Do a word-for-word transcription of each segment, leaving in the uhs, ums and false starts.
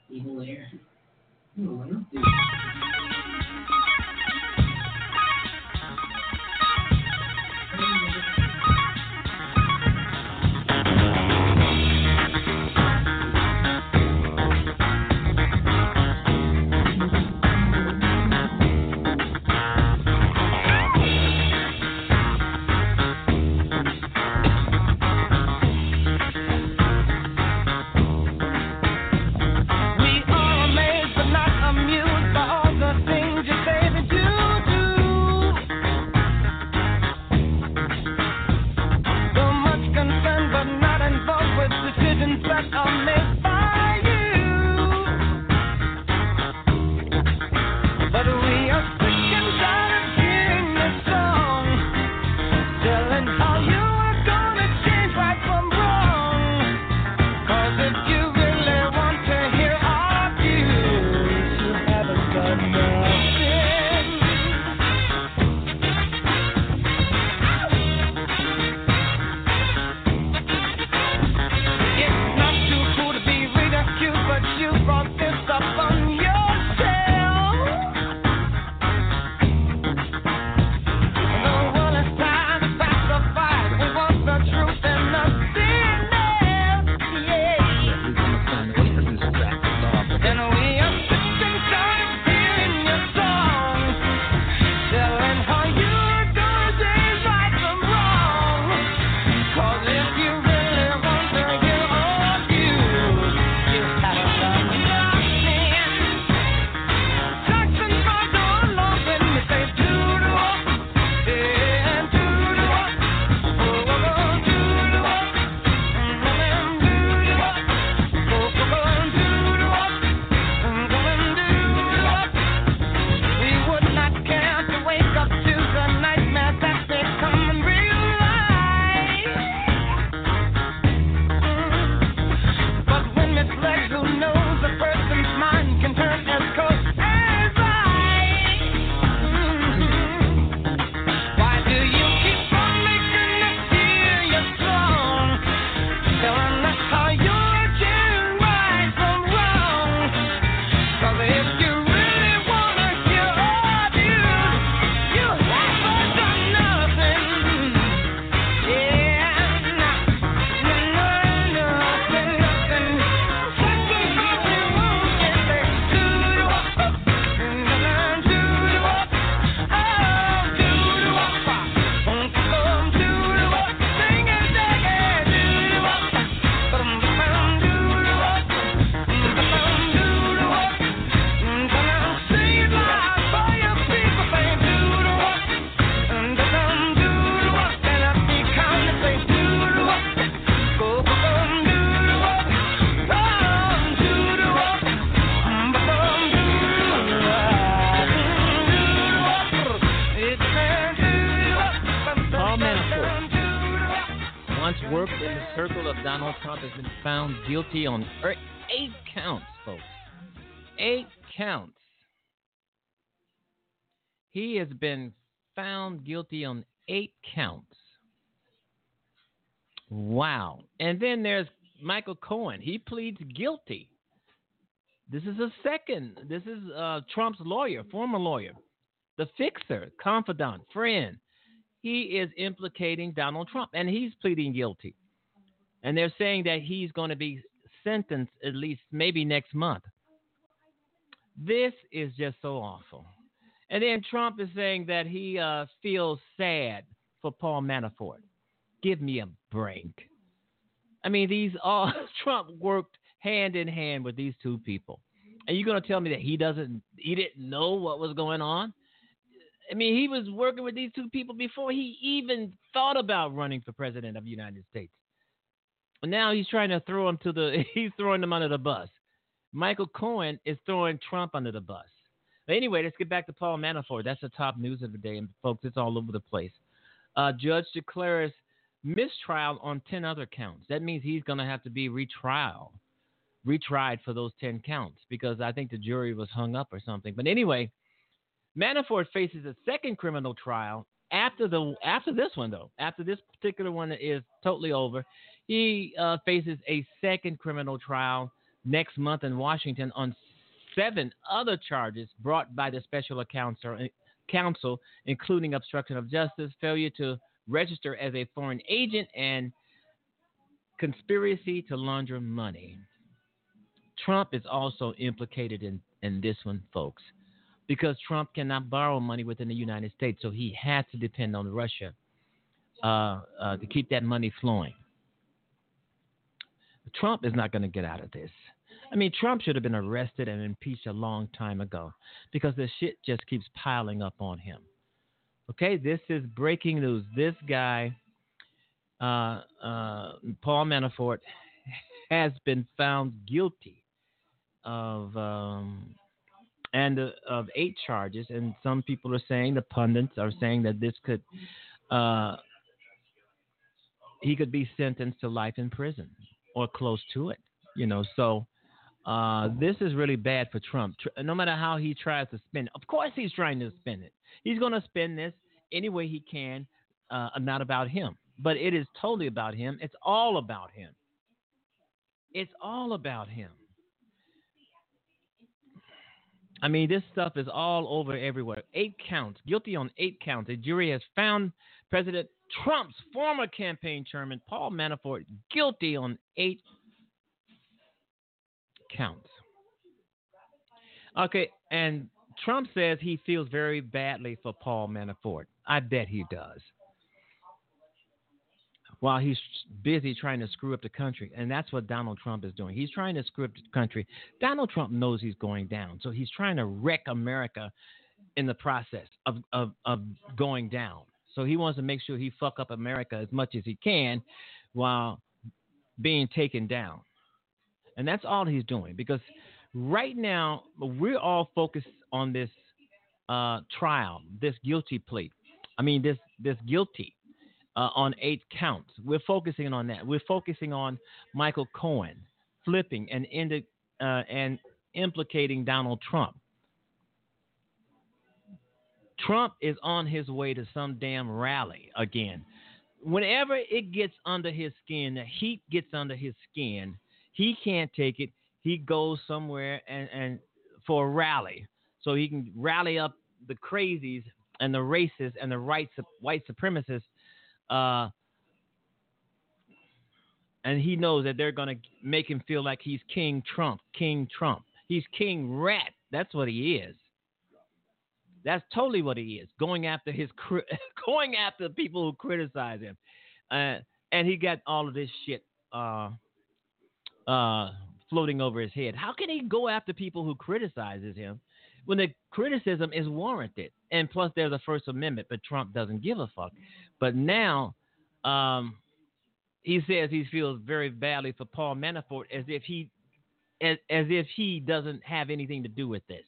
Evil air. No, no. Guilty on eight counts, folks. Eight counts. He has been found guilty on eight counts. Wow. And then there's Michael Cohen. He pleads guilty. This is a second. This is uh, Trump's lawyer, former lawyer, the fixer, confidant, friend. He is implicating Donald Trump, and he's pleading guilty. And they're saying that he's going to be sentenced at least maybe next month. This is just so awful. And then Trump is saying that he uh, feels sad for Paul Manafort. Give me a break. I mean, these all Trump worked hand in hand with these two people. And you're going to tell me that he doesn't, he didn't know what was going on? I mean, he was working with these two people before he even thought about running for president of the United States. Now he's trying to throw him to the, he's throwing them under the bus. Michael Cohen is throwing Trump under the bus. But anyway, let's get back to Paul Manafort. That's the top news of the day. And folks, it's all over the place. Uh, judge declares mistrial on ten other counts. That means he's going to have to be retrial, retried for those ten counts because I think the jury was hung up or something. But anyway, Manafort faces a second criminal trial after the after this one, though. After this particular one is totally over, he uh, faces a second criminal trial next month in Washington on seven other charges brought by the special counsel, counsel, including obstruction of justice, failure to register as a foreign agent, and conspiracy to launder money. Trump is also implicated in, in this one, folks, because Trump cannot borrow money within the United States, so he has to depend on Russia uh, uh, to keep that money flowing. Trump is not going to get out of this. I mean, Trump should have been arrested and impeached a long time ago because the shit just keeps piling up on him. Okay, this is breaking news. This guy, uh, uh, Paul Manafort, has been found guilty of um, and uh, of eight charges, and some people are saying, the pundits are saying that this could uh, he could be sentenced to life in prison or close to it. You know, so. Uh, this is really bad for Trump. Tr- no matter how he tries to spin it. Of course he's trying to spin it. He's going to spin this any way he can, uh, not about him. But it is totally about him. It's all about him. It's all about him. I mean, this stuff is all over everywhere. Eight counts. Guilty on eight counts. A jury has found President Trump's former campaign chairman, Paul Manafort, guilty on eight counts. Okay, and Trump says he feels very badly for Paul Manafort. I bet he does. While he's busy trying to screw up the country, and that's what Donald Trump is doing. He's trying to screw up the country. Donald Trump knows he's going down, so he's trying to wreck America in the process of, of, of going down. So he wants to make sure he fuck up America as much as he can while being taken down. And that's all he's doing, because right now we're all focused on this uh, trial, this guilty plea. I mean, this this guilty uh, on eight counts. We're focusing on that. We're focusing on Michael Cohen flipping and indi- uh, and implicating Donald Trump. Trump is on his way to some damn rally again. Whenever it gets under his skin, the heat gets under his skin. He can't take it. He goes somewhere and, and for a rally so he can rally up the crazies and the racists and the right, white supremacists. Uh, and he knows that they're going to make him feel like he's King Trump, King Trump. He's King Rat. That's what he is. That's totally what he is. Going after his, going after the people who criticize him. Uh, and he got all of this shit uh, Uh, floating over his head. How can he go after people who criticizes him when the criticism is warranted? And plus, there's a First Amendment, but Trump doesn't give a fuck. But now, um, he says he feels very badly for Paul Manafort, as if he, as, as if he doesn't have anything to do with this.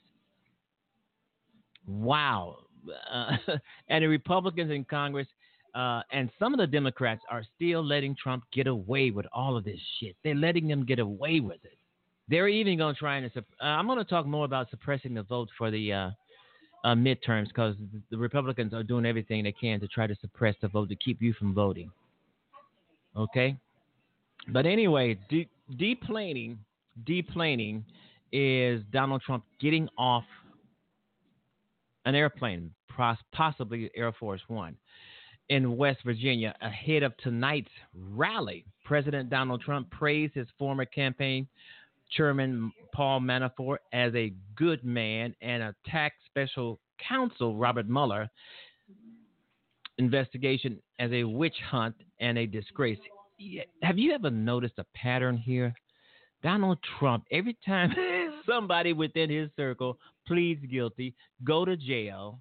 Wow. Uh, and the Republicans in Congress Uh, and some of the Democrats are still letting Trump get away with all of this shit. They're letting them get away with it. They're even going to try and uh, I'm going to talk more about suppressing the vote for the uh, uh, midterms, because the Republicans are doing everything they can to try to suppress the vote to keep you from voting. Okay? But anyway, de- deplaning, deplaning is Donald Trump getting off an airplane, possibly Air Force One, in West Virginia ahead of tonight's rally. President Donald Trump praised his former campaign chairman Paul Manafort as a good man and attacked special counsel Robert Mueller investigation as a witch hunt and a disgrace. Have you ever noticed a pattern here? Donald Trump, every time somebody within his circle pleads guilty, go to jail,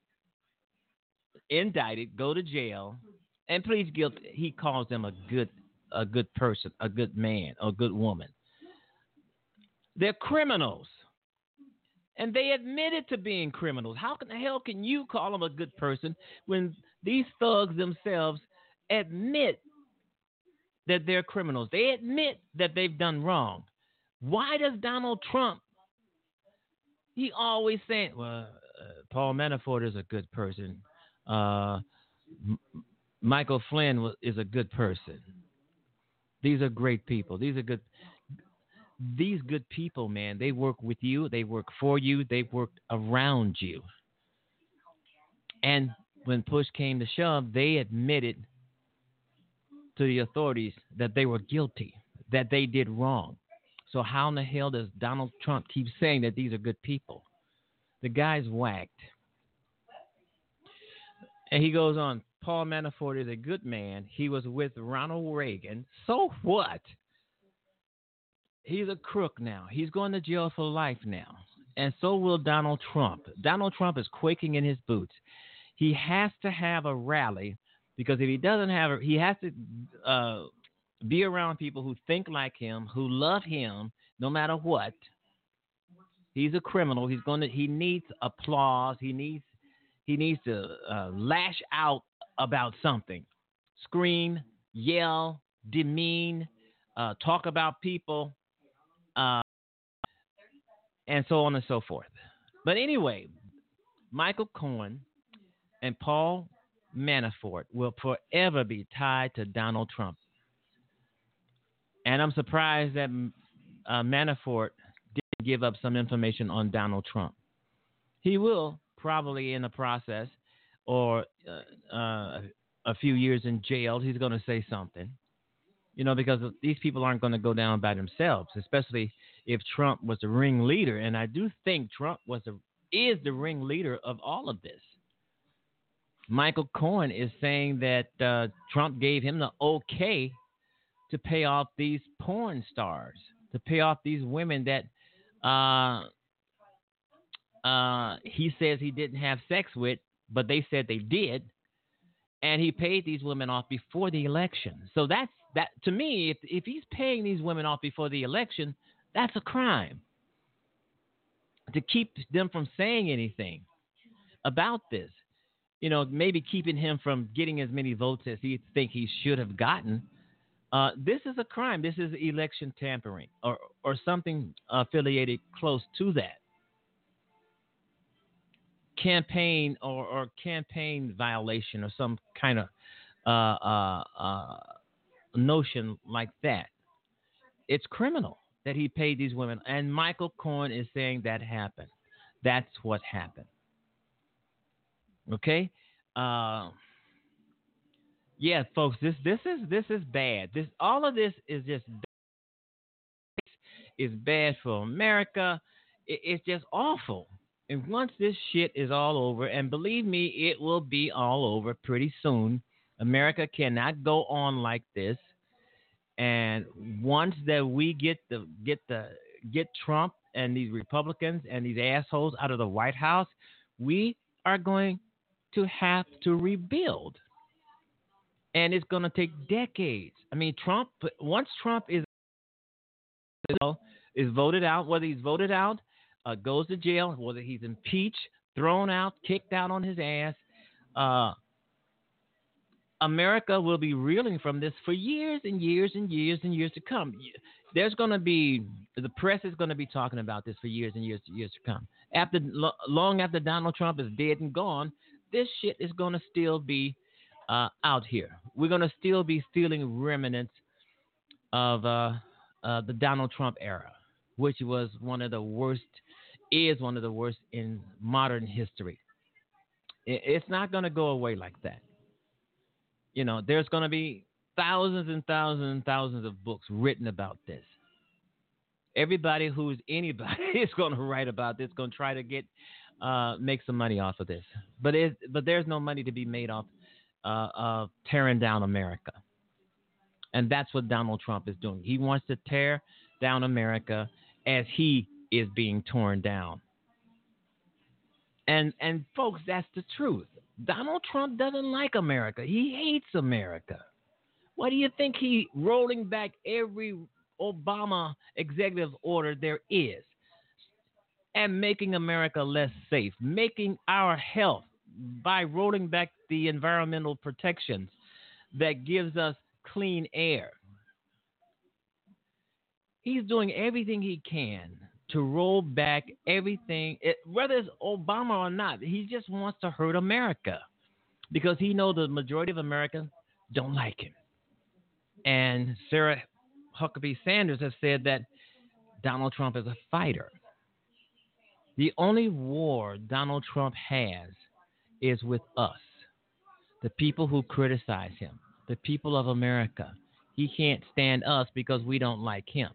indicted, go to jail, and pleads guilty, he calls them a good a good person, a good man, a good woman. They're criminals. And they admitted to being criminals. How in the hell can you call them a good person when these thugs themselves admit that they're criminals? They admit that they've done wrong. Why does Donald Trump, he always saying, well, uh, Paul Manafort is a good person. Uh, M- Michael Flynn is a good person. These are great people. These are good. these good people, man, they work with you, they work for you, they work around you. And when push came to shove, they admitted to the authorities that they were guilty, that they did wrong. So how in the hell does Donald Trump keep saying that these are good people? The guy's whacked. And he goes on, Paul Manafort is a good man. He was with Ronald Reagan. So what? He's a crook now. He's going to jail for life now. And so will Donald Trump. Donald Trump is quaking in his boots. He has to have a rally because if he doesn't have it, he has to uh, be around people who think like him, who love him no matter what. He's a criminal. He's going to. He needs applause. He needs. He needs to uh, lash out about something, scream, yell, demean, uh, talk about people, uh, and so on and so forth. But anyway, Michael Cohen and Paul Manafort will forever be tied to Donald Trump. And I'm surprised that uh, Manafort didn't give up some information on Donald Trump. He will probably in the process or uh, uh, a few years in jail, he's going to say something, you know, because these people aren't going to go down by themselves, especially if Trump was the ringleader. And I do think Trump was the, is the ringleader of all of this. Michael Cohen is saying that uh, Trump gave him the okay to pay off these porn stars, to pay off these women that uh, uh, he says he didn't have sex with, but they said they did. And he paid these women off before the election. So that's that to me, if if he's paying these women off before the election, that's a crime. To keep them from saying anything about this. You know, maybe keeping him from getting as many votes as he think he should have gotten. Uh, this is a crime. This is election tampering or, or something affiliated close to that. Campaign or, or campaign violation or some kind of uh, uh, uh, notion like that. It's criminal that he paid these women. And Michael Cohen is saying that happened. That's what happened. Okay, uh, yeah, folks. This this is this is bad. This all of this is just is bad for America. It, it's just awful. And once this shit is all over, and believe me, it will be all over pretty soon. America cannot go on like this. And once that we get the get the get Trump and these Republicans and these assholes out of the White House, we are going to have to rebuild. And it's going to take decades. I mean, Trump, once Trump is is voted out, whether he's voted out, uh, goes to jail, whether he's impeached, thrown out, kicked out on his ass, uh, America will be reeling from this for years and years and years and years to come. There's going to be, the press is going to be talking about this for years and years and years to come. After long after Donald Trump is dead and gone, this shit is going to still be uh, out here. We're going to still be stealing remnants of uh, uh, the Donald Trump era, which was one of the worst, is one of the worst in modern history. It's not going to go away like that. You know, there's going to be thousands and thousands and thousands of books written about this. Everybody who's anybody is going to write about this, going to try to get uh, make some money off of this. But it, but there's no money to be made off uh, of tearing down America. And that's what Donald Trump is doing. He wants to tear down America as he is being torn down. And and folks, that's the truth. Donald Trump doesn't like America. He hates America. Why do you think he rolling back every Obama executive order there is and making America less safe, making our health by rolling back the environmental protections that gives us clean air? He's doing everything he can to roll back everything, it, whether it's Obama or not. He just wants to hurt America because he knows the majority of Americans don't like him. And Sarah Huckabee Sanders has said that Donald Trump is a fighter. The only war Donald Trump has is with us, the people who criticize him, the people of America. He can't stand us because we don't like him.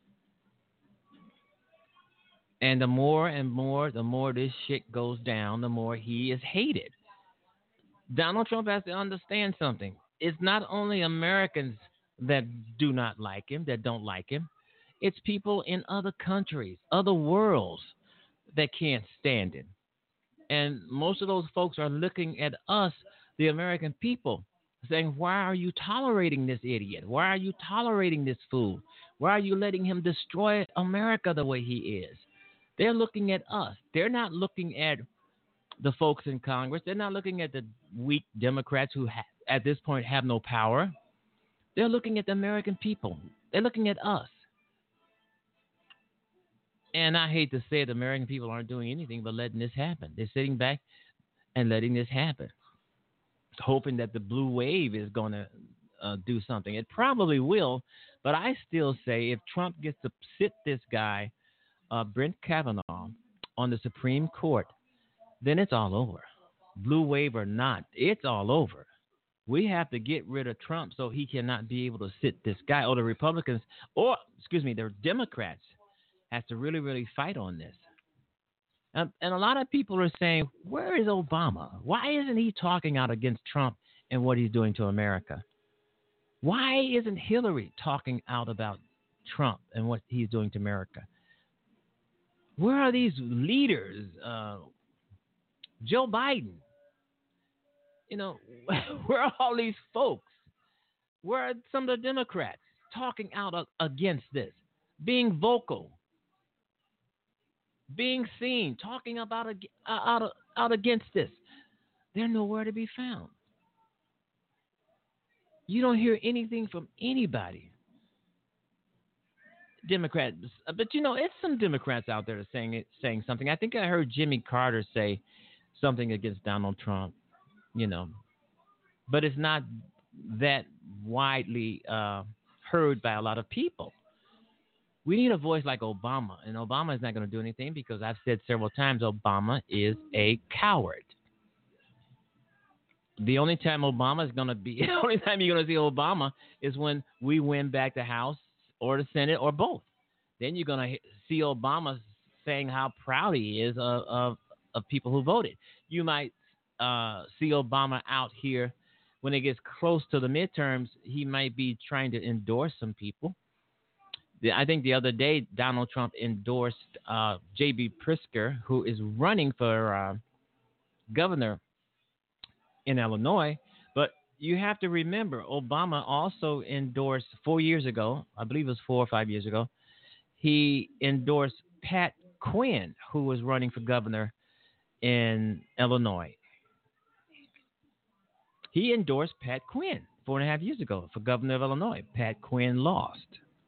And the more and more, the more this shit goes down, the more he is hated. Donald Trump has to understand something. It's not only Americans that do not like him, that don't like him. It's people in other countries, other worlds that can't stand him. And most of those folks are looking at us, the American people, saying, why are you tolerating this idiot? Why are you tolerating this fool? Why are you letting him destroy America the way he is? They're looking at us. They're not looking at the folks in Congress. They're not looking at the weak Democrats who ha- at this point have no power. They're looking at the American people. They're looking at us. And I hate to say it, the American people aren't doing anything but letting this happen. They're sitting back and letting this happen, hoping that the blue wave is going to uh, do something. It probably will, but I still say if Trump gets to sit this guy, uh, Brett Kavanaugh, on the Supreme Court, then it's all over. Blue wave or not, it's all over. We have to get rid of Trump so he cannot be able to sit this guy, or the Republicans, or, excuse me, the Democrats has to really, really fight on this. And, and a lot of people are saying, where is Obama? Why isn't he talking out against Trump and what he's doing to America? Why isn't Hillary talking out about Trump and what he's doing to America? Where are these leaders? Uh, Joe Biden. You know, where are all these folks? Where are some of the Democrats talking out against this, being vocal, being seen, talking about out, out against this? They're nowhere to be found. You don't hear anything from anybody. Democrats, but you know, it's some Democrats out there saying it, saying something. I think I heard Jimmy Carter say something against Donald Trump, you know, but it's not that widely uh, heard by a lot of people. We need a voice like Obama, and Obama is not going to do anything because I've said several times Obama is a coward. The only time Obama is going to be, the only time you're going to see Obama is when we win back the House or the Senate or both. Then you're going to see Obama saying how proud he is of, of, of people who voted. You might uh, see Obama out here when it gets close to the midterms. He might be trying to endorse some people. I think the other day, Donald Trump endorsed uh, J B Pritzker, who is running for uh, governor in Illinois. But you have to remember, Obama also endorsed four years ago, I believe it was four or five years ago, he endorsed Pat Quinn, who was running for governor in Illinois. He endorsed Pat Quinn four and a half years ago for governor of Illinois. Pat Quinn lost.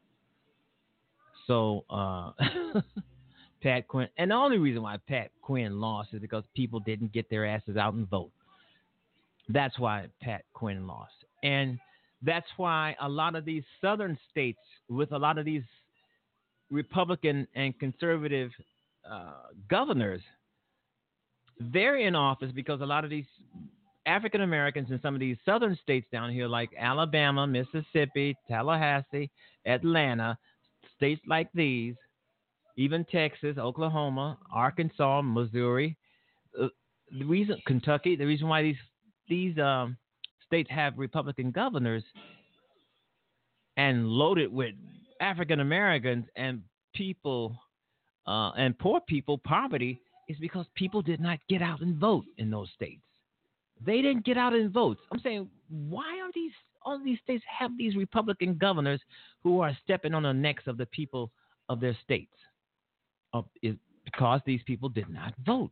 So, uh, Pat Quinn, and the only reason why Pat Quinn lost is because people didn't get their asses out and vote. That's why Pat Quinn lost. And that's why a lot of these southern states with a lot of these Republican and conservative uh, governors, they're in office because a lot of these African Americans in some of these southern states down here, like Alabama, Mississippi, Tallahassee, Atlanta, states like these, even Texas, Oklahoma, Arkansas, Missouri, uh, the reason Kentucky, the reason why these these um, states have Republican governors and loaded with African Americans and people uh, and poor people, poverty, is because people did not get out and vote in those states. They didn't get out and vote. I'm saying, why are these all these states have these Republican governors who are stepping on the necks of the people of their states? Uh, is because these people did not vote.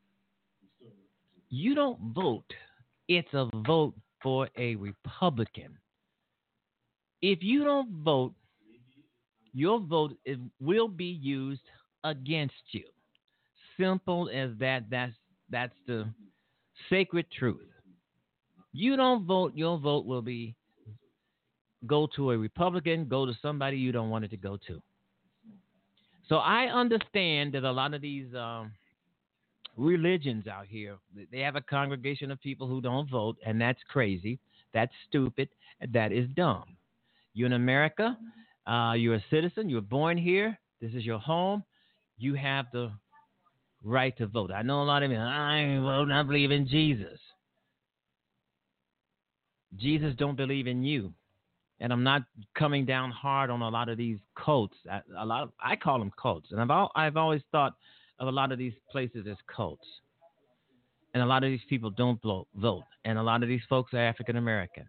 You don't vote. It's a vote for a Republican. If you don't vote, your vote is, will be used against you. Simple as that. That's that's the sacred truth. You don't vote, your vote will be go to a Republican, go to somebody you don't want it to go to. So I understand that a lot of these um, religions out here, they have a congregation of people who don't vote, and that's crazy. That's stupid. That is dumb. You're in America. Uh, you're a citizen. You were born here. This is your home. You have the right to vote. I know a lot of you, I ain't voting. I believe in Jesus. Jesus don't believe in you. And I'm not coming down hard on a lot of these cults. I, a lot of, I call them cults. And I've, al- I've always thought of a lot of these places as cults. And a lot of these people don't blow, vote. And a lot of these folks are African American.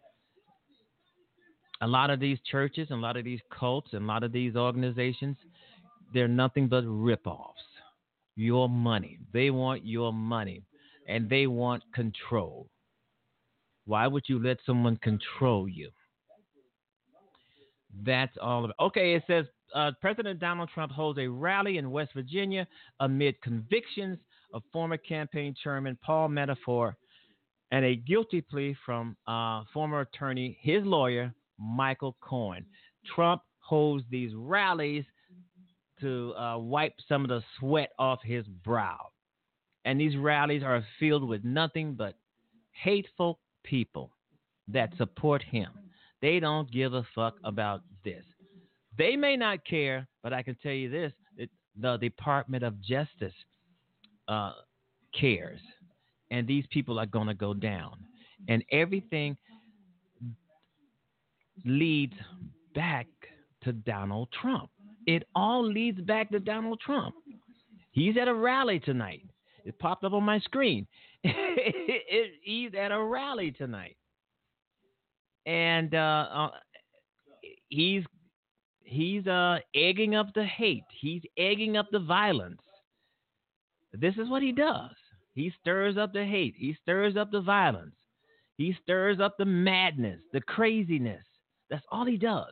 A lot of these churches and a lot of these cults and a lot of these organizations, they're nothing but ripoffs. Your money. They want your money. And they want control. Why would you let someone control you? That's all about. Okay, it says uh, President Donald Trump holds a rally in West Virginia amid convictions of former campaign chairman Paul Manafort and a guilty plea from uh, former attorney, his lawyer, Michael Cohen. Trump holds these rallies to uh, wipe some of the sweat off his brow. And these rallies are filled with nothing but hateful people that support him. They don't give a fuck about this. They may not care, but I can tell you this, it, the Department of Justice uh, cares. And these people are going to go down. And everything leads back to Donald Trump. It all leads back to Donald Trump. He's at a rally tonight. It popped up on my screen. He's at a rally tonight. And uh, uh, he's he's uh, egging up the hate. He's egging up the violence. This is what he does. He stirs up the hate. He stirs up the violence. He stirs up the madness, the craziness. That's all he does.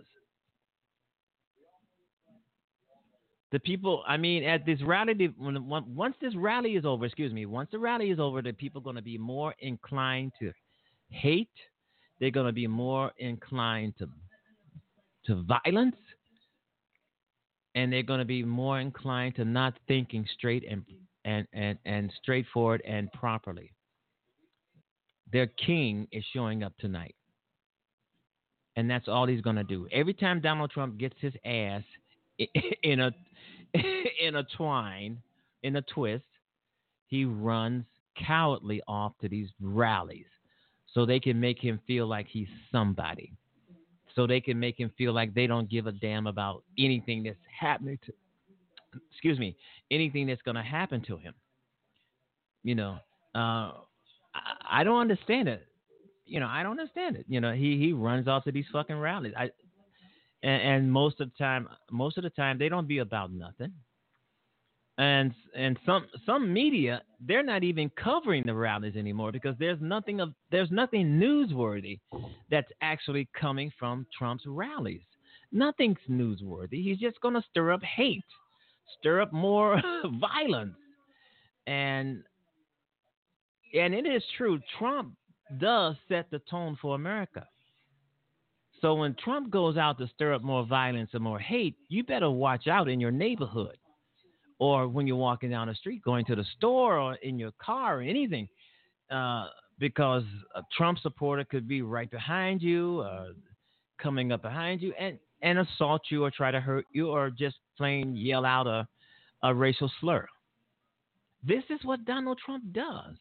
The people, I mean, at this rally, when, once this rally is over, excuse me, once the rally is over, the people are going to be more inclined to hate. They're going to be more inclined to to violence, and they're going to be more inclined to not thinking straight and and and, and straightforward and properly. Their king is showing up tonight, and that's all he's going to do. Every time Donald Trump gets his ass in a in a twine, in a twist, he runs cowardly off to these rallies. So they can make him feel like he's somebody. So they can make him feel like they don't give a damn about anything that's happening to, excuse me, anything that's going to happen to him. You know, uh, I, I don't understand it. You know, I don't understand it. You know, he, he runs off to these fucking rallies. I, and, and most of the time, most of the time, they don't be about nothing. And and some some media, they're not even covering the rallies anymore because there's nothing of there's nothing newsworthy that's actually coming from Trump's rallies. Nothing's newsworthy. He's just going to stir up hate, stir up more violence, and and it is true. Trump does set the tone for America. So when Trump goes out to stir up more violence and more hate, you better watch out in your neighborhood. Or when you're walking down the street, going to the store, or in your car, or anything, uh, because a Trump supporter could be right behind you, uh, coming up behind you, and, and assault you, or try to hurt you, or just plain yell out a, a racial slur. This is what Donald Trump does.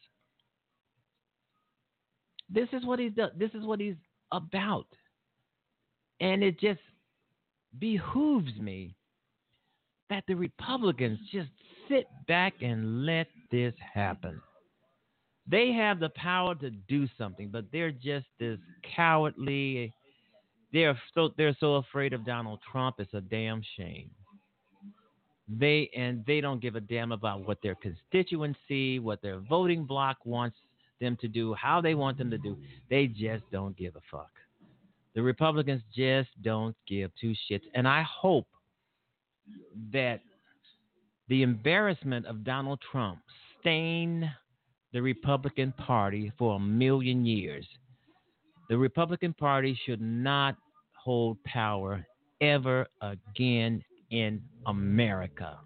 This is what he's done. This is what he's about, and it just behooves me that the Republicans just sit back and let this happen. They have the power to do something, but they're just as cowardly. They're so they're so afraid of Donald Trump. It's a damn shame. They and they don't give a damn about what their constituency, what their voting bloc wants them to do, how they want them to do. They just don't give a fuck. The Republicans just don't give two shits, and I hope that the embarrassment of Donald Trump stained the Republican Party for a million years. The Republican Party should not hold power ever again in America.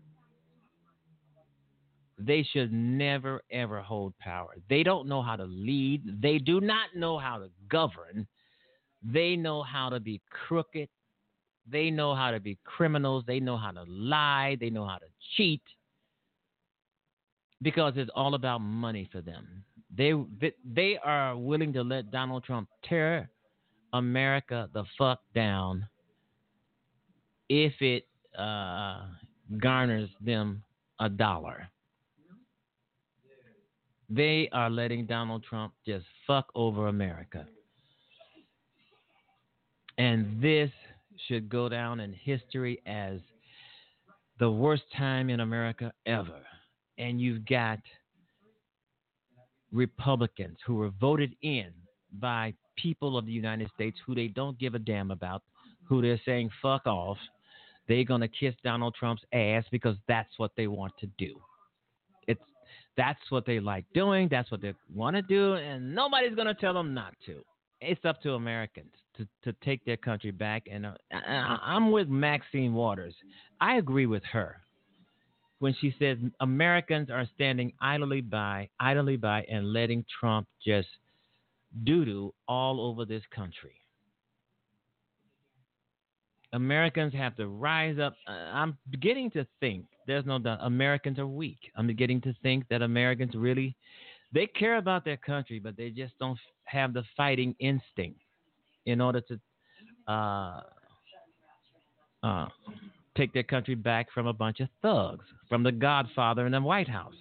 They should never, ever hold power. They don't know how to lead. They do not know how to govern. They know how to be crooked. They know how to be criminals. They know how to lie. They know how to cheat because it's all about money for them. They, they are willing to let Donald Trump tear America the fuck down if it uh, garners them a dollar. They are letting Donald Trump just fuck over America. And this should go down in history as the worst time in America ever. And you've got Republicans who were voted in by people of the United States who they don't give a damn about, who they're saying fuck off. They're going to kiss Donald Trump's ass because that's what they want to do. It's that's what they like doing. That's what they want to do. And nobody's going to tell them not to. It's up to Americans to, to take their country back. And uh, I, I'm with Maxine Waters. I agree with her when she says Americans are standing idly by, idly by and letting Trump just doo-doo all over this country. Americans have to rise up. Uh, I'm beginning to think, there's no doubt, Americans are weak. I'm beginning to think that Americans really, they care about their country, but they just don't have the fighting instinct in order to uh, uh, take their country back from a bunch of thugs, from the Godfather in the White House.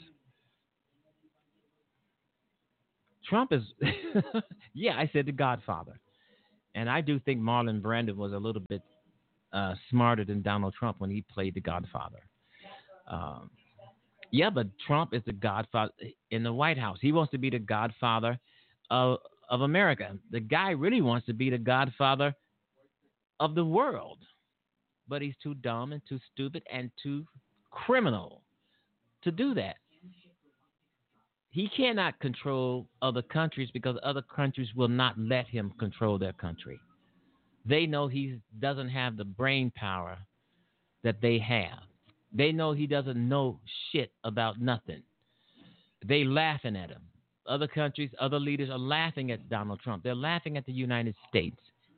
Trump is, yeah, I said the Godfather. And I do think Marlon Brando was a little bit uh, smarter than Donald Trump when he played the Godfather. Um, yeah, but Trump is the Godfather in the White House. He wants to be the Godfather of, of America. The guy really wants to be the Godfather of the world. But he's too dumb and too stupid and too criminal to do that. He cannot control other countries because other countries will not let him control their country. They know he doesn't have the brain power that they have. They know he doesn't know shit about nothing. They laughing at him. Other countries, other leaders are laughing at Donald Trump. They're laughing at the United States.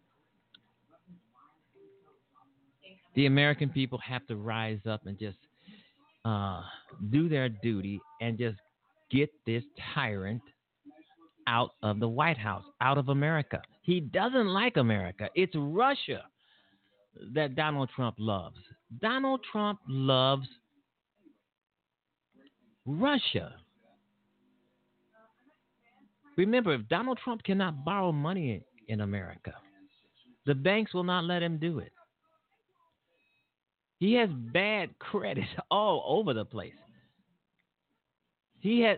The American people have to rise up and just uh, do their duty and just get this tyrant out of the White House, out of America. He doesn't like America. It's Russia that Donald Trump loves. Donald Trump loves Russia. Remember, if Donald Trump cannot borrow money in America, the banks will not let him do it. He has bad credit all over the place. He had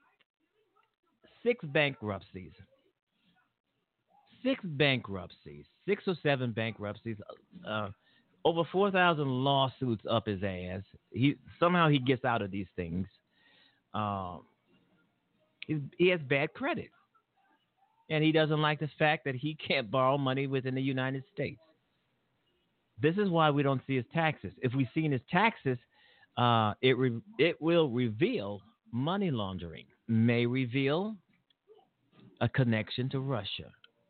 six bankruptcies. Six bankruptcies. Six or seven bankruptcies. Uh, over four thousand lawsuits up his ass. He somehow he gets out of these things. Um, he, he has bad credit. And he doesn't like the fact that he can't borrow money within the United States. This is why we don't see his taxes. If we see his taxes, uh, it re- it will reveal money laundering, may reveal a connection to Russia.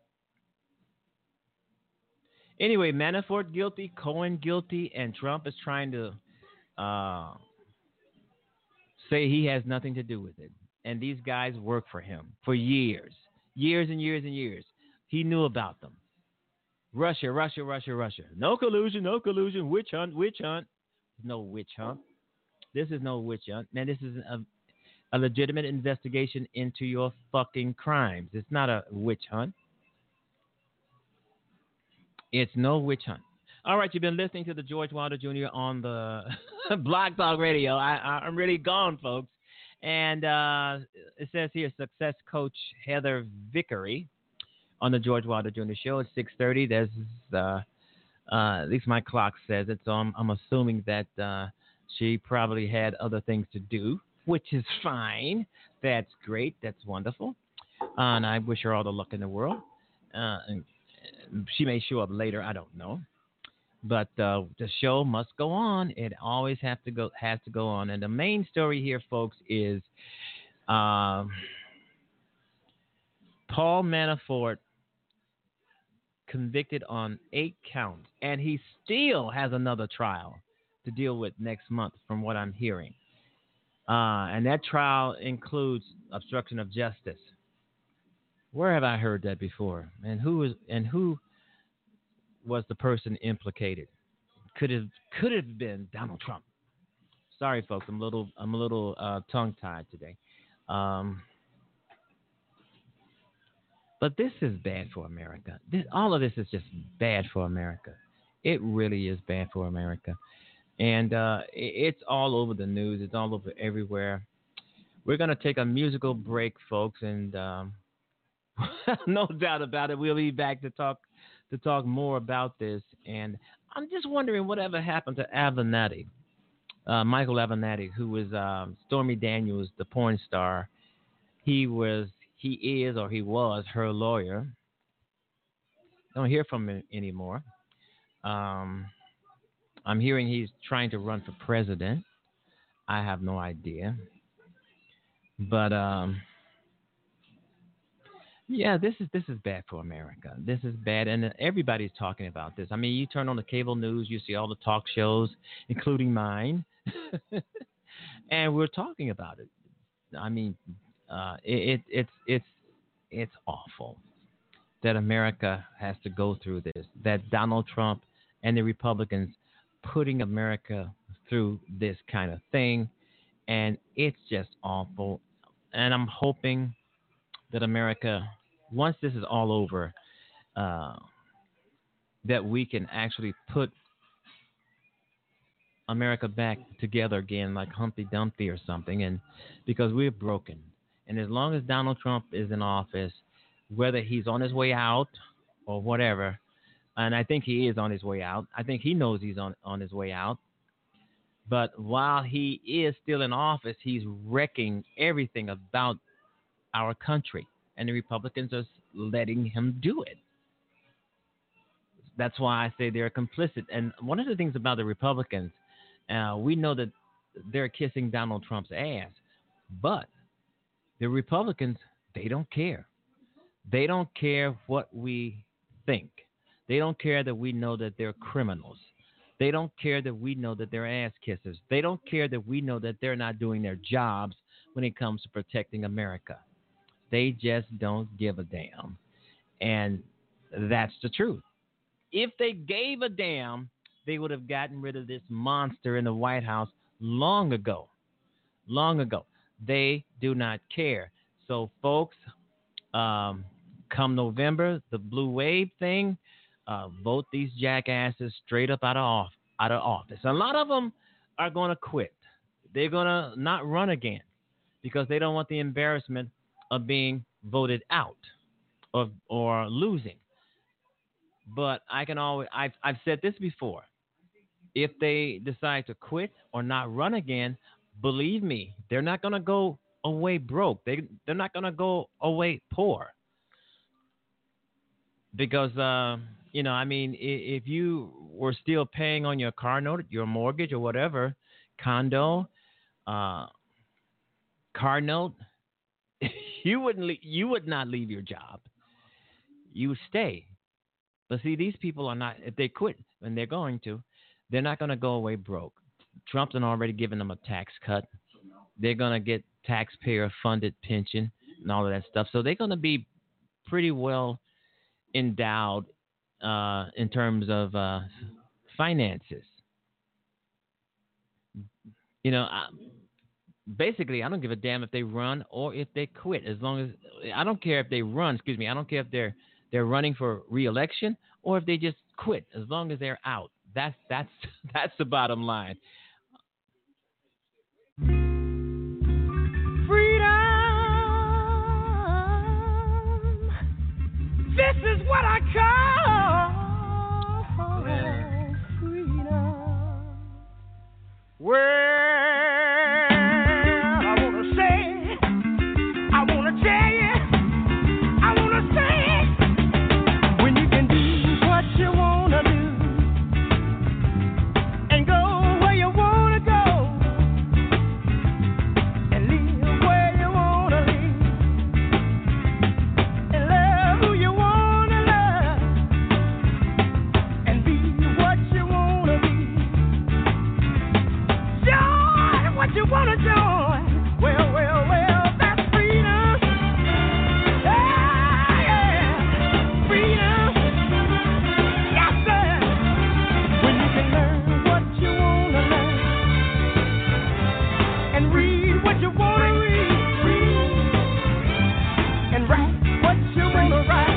Anyway, Manafort guilty, Cohen guilty, and Trump is trying to uh, say he has nothing to do with it. And these guys work for him for years, years and years and years. He knew about them. Russia, Russia, Russia, Russia. No collusion, no collusion. Witch hunt, witch hunt. No witch hunt. This is no witch hunt. Man, this is a, a legitimate investigation into your fucking crimes. It's not a witch hunt. It's no witch hunt. All right, you've been listening to the George Wilder Junior on the Blog Talk Radio. I, I, I'm really gone, folks. And uh, it says here, success coach Heather Vickery on the George Wilder Junior Show at six thirty. There's, uh, uh, at least my clock says it, so I'm, I'm assuming that uh, she probably had other things to do, which is fine. That's great. That's wonderful. Uh, and I wish her all the luck in the world. Uh, and she may show up later. I don't know. But uh, the show must go on. It always have to go has to go on. And the main story here, folks, is um, Paul Manafort convicted on eight counts, and he still has another trial to deal with next month, from what I'm hearing. Uh, and that trial includes obstruction of justice. Where have I heard that before? And who is and who was the person implicated? Could have could have been Donald Trump. Sorry, folks, I'm a little I'm a little uh, tongue tied today. Um, but this is bad for America. This, all of this is just bad for America. It really is bad for America, and uh, it, it's all over the news. It's all over everywhere. We're gonna take a musical break, folks, and um, no doubt about it, we'll be back to talk to talk more about this. And I'm just wondering whatever happened to Avenatti, uh, Michael Avenatti, who was um, Stormy Daniels, the porn star. He was, he is, or he was her lawyer. Don't hear from him anymore. Um, I'm hearing he's trying to run for president. I have no idea. But um, yeah, this is this is bad for America. This is bad, and everybody's talking about this. I mean, you turn on the cable news, you see all the talk shows, including mine, and we're talking about it. I mean, uh, it, it it's it's it's awful that America has to go through this. That Donald Trump and the Republicans putting America through this kind of thing, and it's just awful. And I'm hoping that America, once this is all over, uh, that we can actually put America back together again, like Humpty Dumpty or something, and because we're broken. And as long as Donald Trump is in office, whether he's on his way out or whatever, and I think he is on his way out. I think he knows he's on, on his way out. But while he is still in office, he's wrecking everything about our country. And the Republicans are letting him do it. That's why I say they're complicit. And one of the things about the Republicans, uh, we know that they're kissing Donald Trump's ass. But the Republicans, they don't care. They don't care what we think. They don't care that we know that they're criminals. They don't care that we know that they're ass kissers. They don't care that we know that they're not doing their jobs when it comes to protecting America. They just don't give a damn. And that's the truth. If they gave a damn, they would have gotten rid of this monster in the White House long ago. Long ago. They do not care. So, folks, um, come November, the blue wave thing, uh, vote these jackasses straight up out of, off, out of office. A lot of them are going to quit. They're going to not run again because they don't want the embarrassment of being voted out or, or losing. But I can always, I've, I've said this before. If they decide to quit or not run again, believe me, they're not going to go away broke. They, they're not going to go away poor. Because, uh, you know, I mean, if you were still paying on your car note, your mortgage or whatever, condo, uh, car note, you wouldn't, le- you would not leave your job. You would stay. But see, these people are not, if they quit, and they're going to, they're not going to go away broke. Trump's already given them a tax cut. They're going to get taxpayer-funded pension and all of that stuff. So they're going to be pretty well endowed uh, in terms of uh, finances. You know, I, basically, I don't give a damn if they run or if they quit. As long as I don't care if they run. Excuse me, I don't care if they're they're running for re-election or if they just quit. As long as they're out, that's that's that's the bottom line. This is what I call freedom. Well, I want to say, I want to tell you, I want to say, when you can do what you want to do, what you wanna join. Well, well, well, that's freedom. Yeah, yeah, freedom. Yes, sir. When you can learn what you wanna learn and read what you wanna read, read and write what you wanna write.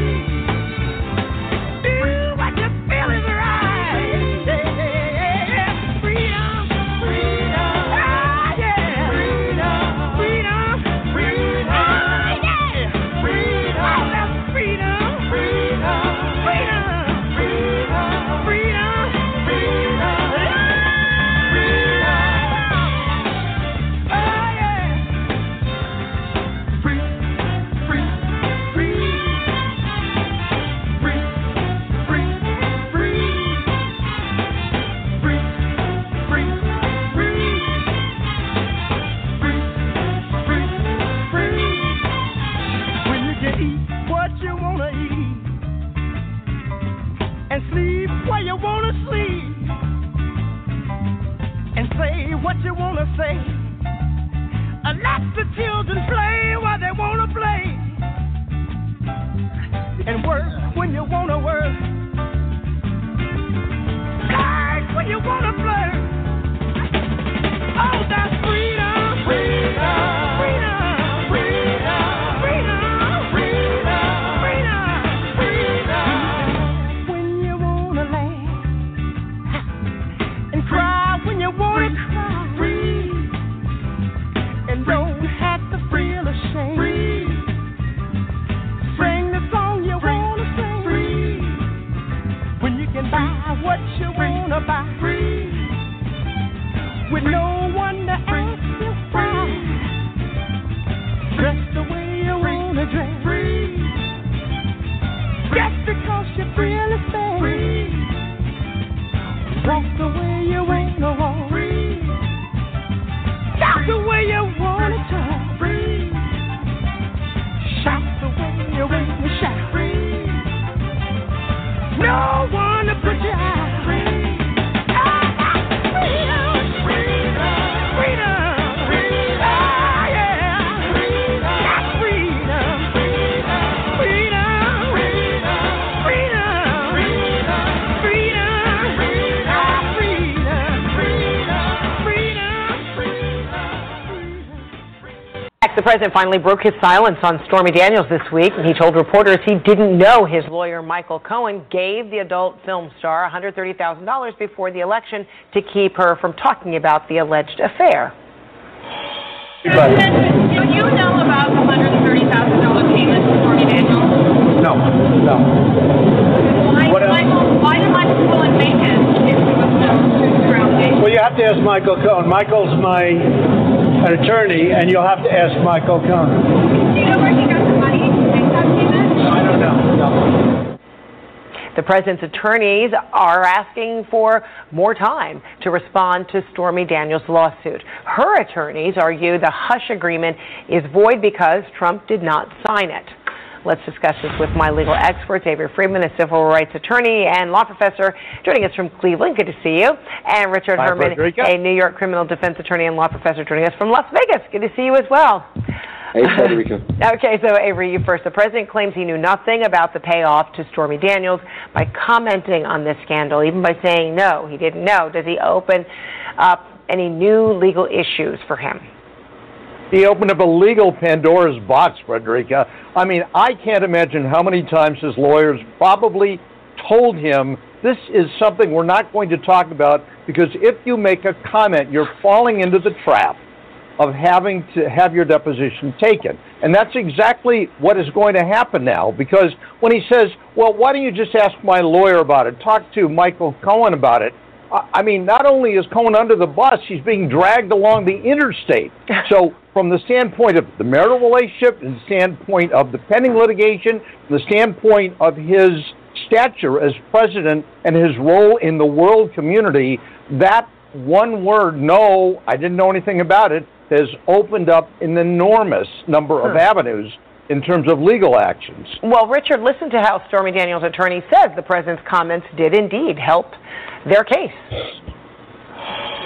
What you wanna say? Uh, let the children play while they wanna play, and work when you wanna work. Like when you wanna play. Oh, that's freedom, freedom, freedom, freedom, freedom, freedom, freedom, freedom. When you wanna laugh and cry when you wanna cry. Don't have to feel ashamed. Free. Sing the song you Free. Wanna sing. Free. When you can buy what you Free. Wanna buy. Free. With no one to Free. Ask you why. Dress the way you Free. Wanna dress. Free. Just because you feel it's bad. Free. Walk the way you wanna walk. Free. Shout the way you wanna talk. Free. Shout the way you wanna shout. Free. No one to put you out. Free. Freedom, freedom, freedom, freedom, yeah. Freedom, that's freedom, freedom, freedom, freedom, freedom, freedom, freedom, freedom, freedom, freedom, freedom. The president finally broke his silence on Stormy Daniels this week, and he told reporters he didn't know his lawyer, Michael Cohen, gave the adult film star one hundred thirty thousand dollars before the election to keep her from talking about the alleged affair. Do you know about the one hundred thirty thousand dollars payment to Stormy Daniels? No, no. Why, What did Michael, why did Michael Cohen make it if there was no truth around it? Well, you have to ask Michael Cohen. Michael's my an attorney, and you'll have to ask Michael Cohen. Do you know where he got the money to make that payment? I don't know. No. The president's attorneys are asking for more time to respond to Stormy Daniels' lawsuit. Her attorneys argue the hush agreement is void because Trump did not sign it. Let's discuss this with my legal experts, Avery Friedman, a civil rights attorney and law professor, joining us from Cleveland. Good to see you. And Richard Hi, Herman, Frederica. a New York criminal defense attorney and law professor, joining us from Las Vegas. Good to see you as well. Hey, Frederica. Okay, so Avery, you first. The president claims he knew nothing about the payoff to Stormy Daniels by commenting on this scandal, even by saying no, he didn't know. Does he open up any new legal issues for him? He opened up a legal Pandora's box, Frederica. I mean, I can't imagine how many times his lawyers probably told him this is something we're not going to talk about because if you make a comment, you're falling into the trap of having to have your deposition taken. And that's exactly what is going to happen now, because when he says, well, why don't you just ask my lawyer about it, talk to Michael Cohen about it, I mean, not only is Cohen under the bus, he's being dragged along the interstate. So from the standpoint of the marital relationship, the standpoint of the pending litigation, the standpoint of his stature as president and his role in the world community, that one word, no, I didn't know anything about it, has opened up an enormous number of avenues in terms of legal actions. Well, Richard, listen to how Stormy Daniels' attorney says the president's comments did indeed help their case.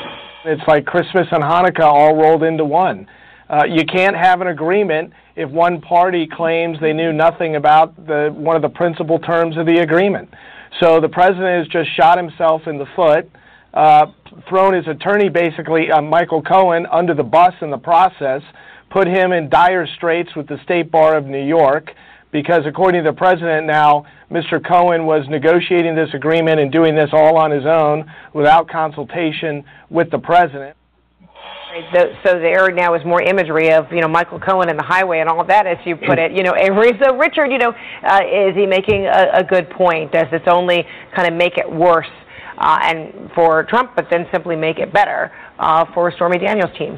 It's like Christmas and Hanukkah all rolled into one. Uh, you can't have an agreement if one party claims they knew nothing about the one of the principal terms of the agreement. So the president has just shot himself in the foot, uh, thrown his attorney, basically, uh, Michael Cohen, under the bus in the process, put him in dire straits with the State Bar of New York, because according to the president now, Mister Cohen was negotiating this agreement and doing this all on his own without consultation with the president. So there now is more imagery of, you know, Michael Cohen and the highway and all of that, as you put it, you know, Avery. So, Richard, you know, uh, is he making a, a good point? Does this only kind of make it worse uh, and for Trump, but then simply make it better uh, for Stormy Daniels' team?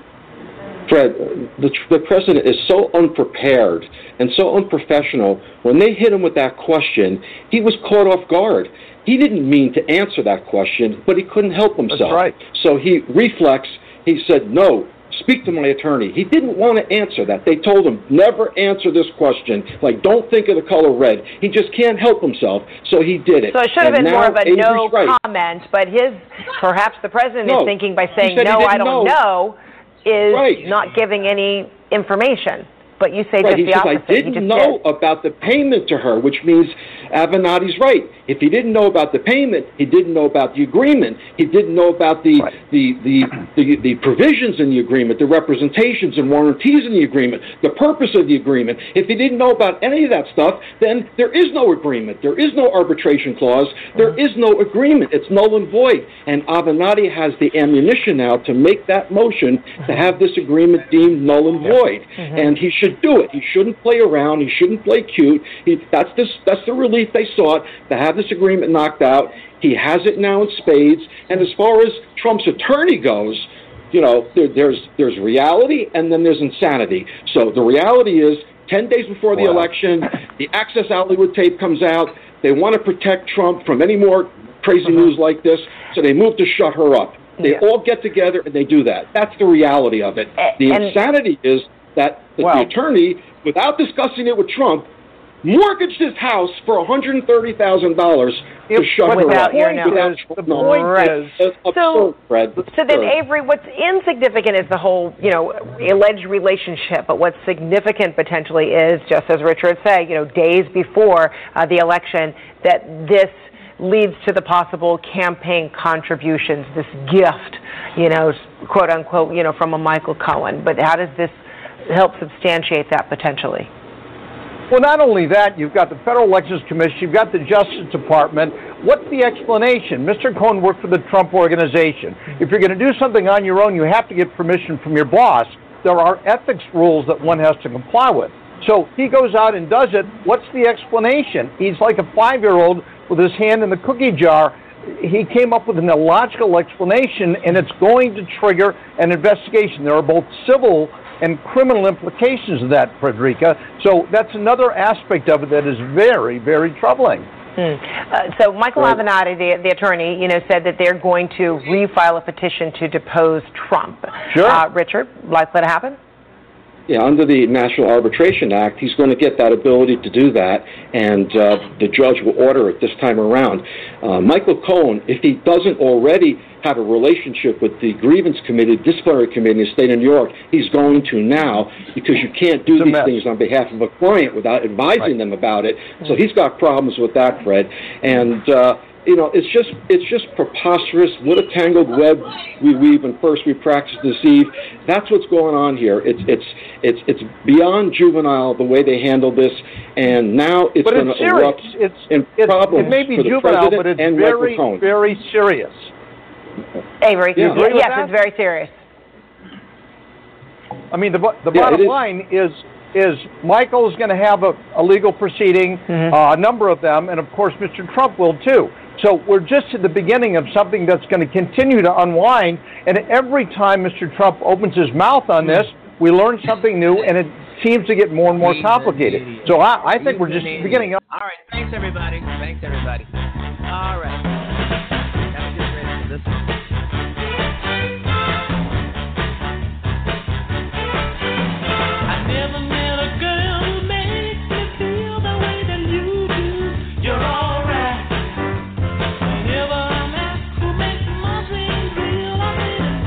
Fred, the, the president is so unprepared and so unprofessional. When they hit him with that question, he was caught off guard. He didn't mean to answer that question, but he couldn't help himself. That's right. So he reflex. He said, no, speak to my attorney. He didn't want to answer that. They told him, never answer this question. Like, don't think of the color red. He just can't help himself, so he did it. So it should have and been more of a Avery's no right. comment, but his, perhaps the president No. is thinking by saying, He said he no, I didn't don't know, know. is Right. not giving any information. But you say Right. just He the says, opposite. I He didn't just know did. about the payment to her, which means Avenatti's right. If he didn't know about the payment, he didn't know about the agreement. He didn't know about the, Right. the, the, the, the provisions in the agreement, the representations and warranties in the agreement, the purpose of the agreement. If he didn't know about any of that stuff, then there is no agreement. There is no arbitration clause. There is no agreement. It's null and void. And Avenatti has the ammunition now to make that motion to have this agreement deemed null and void. And he should do it. He shouldn't play around. He shouldn't play cute. He, that's, this, that's the relief they sought, to have this agreement knocked out. He has it now in spades. And as far as Trump's attorney goes, you know, there, there's, there's reality and then there's insanity. So the reality is, ten days before the Wow. election, the Access Hollywood tape comes out. They want to protect Trump from any more crazy uh-huh. news like this, so they move to shut her up. They Yeah. all get together and they do that. That's the reality of it. The And- insanity is that the, Well- the attorney, without discussing it with Trump, mortgaged his house for one hundred thirty thousand dollars to If- shut her without up. your The knowledge. point is, the No. point Right. is, It's absurd, Fred. It's So then, absurd. Avery, what's insignificant is the whole, you know, alleged relationship. But what's significant potentially is, just as Richard said, you know, days before uh, the election, that this leads to the possible campaign contributions, this gift, you know, quote unquote, you know, from a Michael Cohen. But how does this help substantiate that potentially? well, not only that, you've got the Federal Elections Commission, you've got the Justice Department. What's the explanation? Mister Cohen worked for the Trump Organization. If you're going to do something on your own, you have to get permission from your boss. There are ethics rules that one has to comply with. So he goes out and does it. What's the explanation? He's like a five-year-old with his hand in the cookie jar. He came up with an illogical explanation, and it's going to trigger an investigation. There are both civil and criminal implications of that, Frederica. So that's another aspect of it that is very, very troubling. Hmm. Uh, so Michael Right. Avenatti, the, the attorney, you know, said that they're going to refile a petition to depose Trump. Sure. Uh, Richard, likely to happen? Yeah, under the National Arbitration Act, he's going to get that ability to do that, and uh, the judge will order it this time around. Uh, Michael Cohen, if he doesn't already have a relationship with the grievance committee, disciplinary committee in the state of New York, he's going to now, because you can't do It's a these mess. things on behalf of a client without advising Right. them about it. So he's got problems with that, Fred. And uh, you know, it's just it's just preposterous. What a tangled web we weave, and first we practice to deceive. That's what's going on here. It's it's it's it's beyond juvenile the way they handle this, and now it's But going to it's serious. erupt It's, in it's, problems it may be for the juvenile, president but it's and very, Michael Cohen. very serious. Avery, Yeah. agree with yes, that? it's very serious. I mean, the, bo- the Yeah, bottom it is. line is is Michael's going to have a, a legal proceeding, Mhm. uh, a number of them, and of course Mister Trump will too. So we're just at the beginning of something that's going to continue to unwind, and every time Mister Trump opens his mouth on this, we learn something new, and it seems to get more and more complicated. So I, I think we're just beginning. All right. Thanks, everybody. Thanks, everybody. All right. That was just ready for this one. I never met a girl who makes me feel the way that you do. You're alright. Never a man who makes my dreams real. I need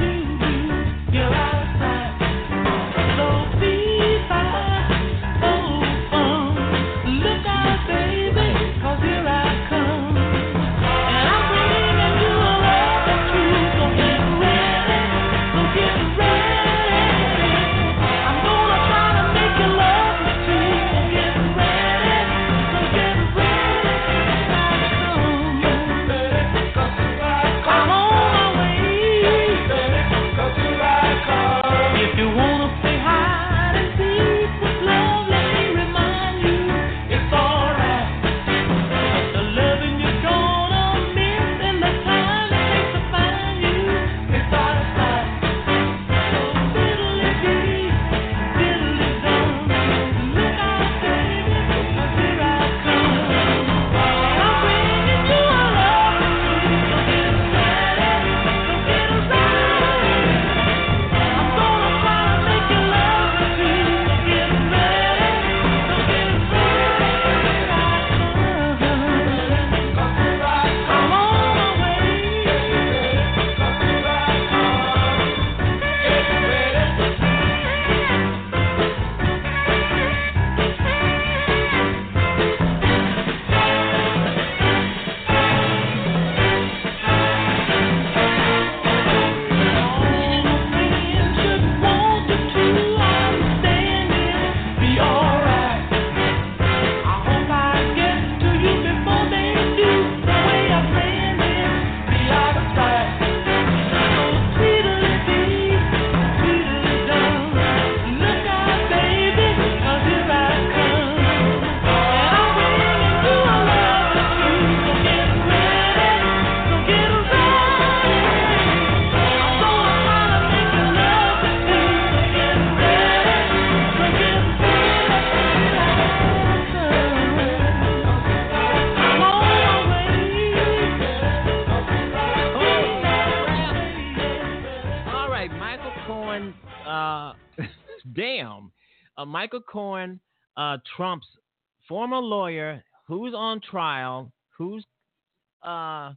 Cohen, uh, damn, uh, Michael Cohen, uh, Trump's former lawyer, who's on trial, who's uh,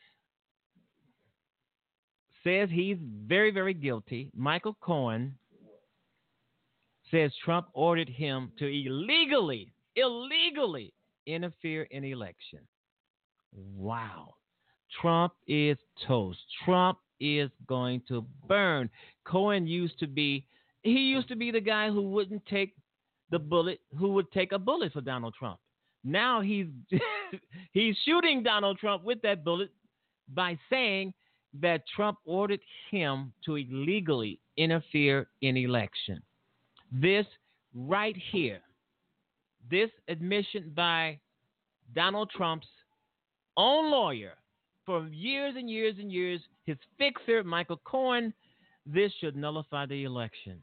says he's very, very guilty. Michael Cohen says Trump ordered him to illegally, illegally interfere in the election. Wow. Trump is toast. Trump is going to burn. Cohen used to be, he used to be the guy who wouldn't take the bullet, who would take a bullet for Donald Trump. Now he's he's shooting Donald Trump with that bullet by saying that Trump ordered him to illegally interfere in election. This right here, this admission by Donald Trump's own lawyer for years and years and years, his fixer, Michael Cohen, this should nullify the election.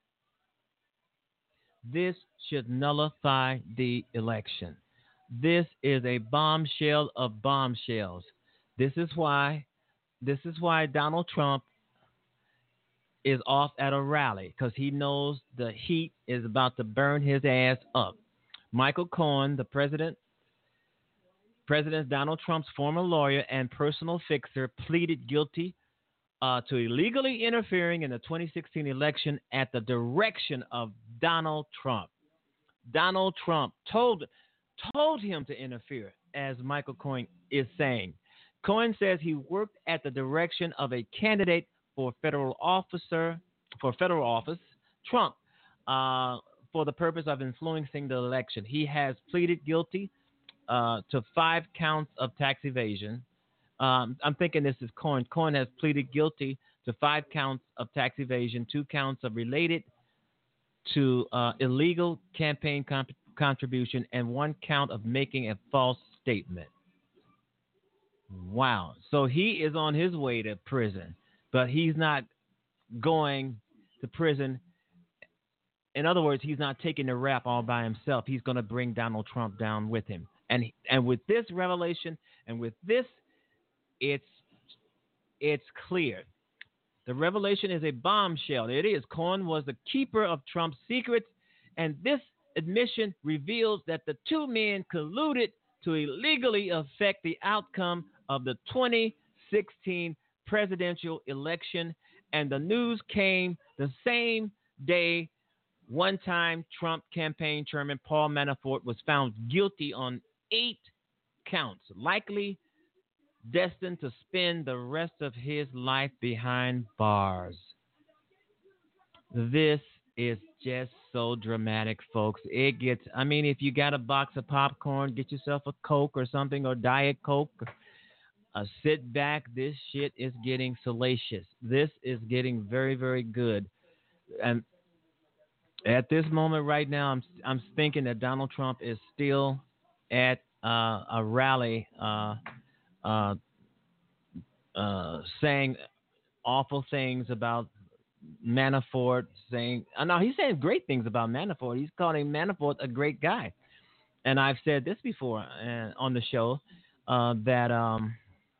This should nullify the election. This is a bombshell of bombshells. This is why, this is why Donald Trump is off at a rally, because he knows the heat is about to burn his ass up. Michael Cohen, the president, President Donald Trump's former lawyer and personal fixer, pleaded guilty uh, to illegally interfering in the twenty sixteen election at the direction of Donald Trump. Donald Trump told told him to interfere, as Michael Cohen is saying. Cohen says he worked at the direction of a candidate for federal officer for federal office, Trump, uh, for the purpose of influencing the election. He has pleaded guilty uh, to five counts of tax evasion. Um, I'm thinking this is Cohen. Cohen has pleaded guilty to five counts of tax evasion, two counts of related to uh, illegal campaign comp- contribution, and one count of making a false statement. Wow. So he is on his way to prison, but he's not going to prison. In other words, he's not taking the rap all by himself. He's going to bring Donald Trump down with him. And and with this revelation and with this, it's it's clear. The revelation is a bombshell. It is. Cohen was the keeper of Trump's secrets, and this admission reveals that the two men colluded to illegally affect the outcome of the twenty sixteen presidential election, and the news came the same day one-time Trump campaign chairman Paul Manafort was found guilty on eight counts, likely destined to spend the rest of his life behind bars. This is just so dramatic, folks. It gets, I mean, if you got a box of popcorn, get yourself a Coke or something, or Diet Coke. Uh, sit back. This shit is getting salacious. This is getting very, very good. And at this moment right now, I'm I'm thinking that Donald Trump is still at uh, a rally uh, uh, uh, saying awful things about Manafort, saying, oh, no, he's saying great things about Manafort. He's calling Manafort a great guy. And I've said this before uh, on the show, uh, that um,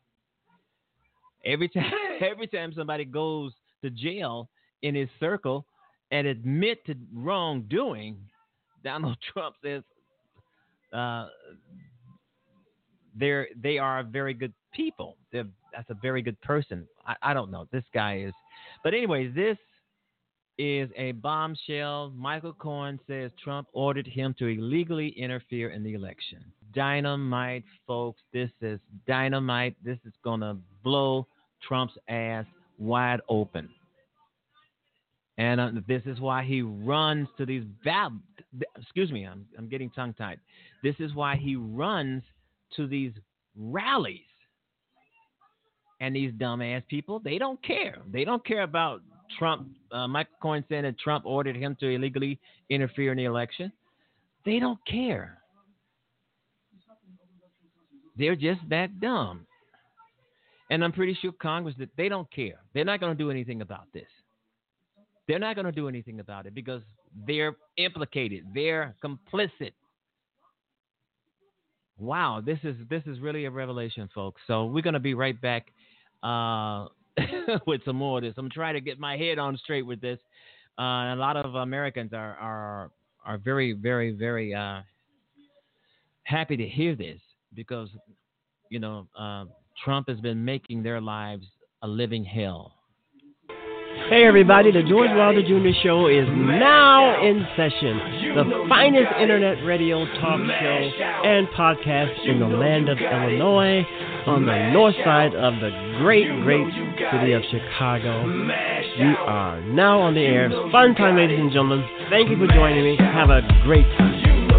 every time every time somebody goes to jail in his circle and admit to wrongdoing, Donald Trump says uh, they're they are very good people. They're, that's a very good person. I, I don't know. This guy is. But anyways, this is a bombshell. Michael Cohen says Trump ordered him to illegally interfere in the election. Dynamite, folks. This is dynamite. This is going to blow Trump's ass wide open. And uh, this is why he runs to these val- excuse me, I'm I'm getting tongue-tied. This is why he runs to these rallies. And these dumbass people, they don't care. They don't care about Trump. Uh, Michael Cohen saying that Trump ordered him to illegally interfere in the election. They don't care. They're just that dumb. And I'm pretty sure Congress, that they don't care. They're not going to do anything about this. They're not going to do anything about it because they're implicated. They're complicit. Wow, this is this is really a revelation, folks. So we're going to be right back. Uh, with some more of this. I'm trying to get my head on straight with this. Uh, a lot of Americans are are are very, very, very uh, happy to hear this because, you know, uh, Trump has been making their lives a living hell. Hey everybody, the George Wilder Junior Show is now in session. The finest internet radio talk show and podcast in the land of Illinois on the north side of the great, great city of Chicago. We are now on the air. It's fun time, ladies and gentlemen. Thank you for joining me. Have a great time.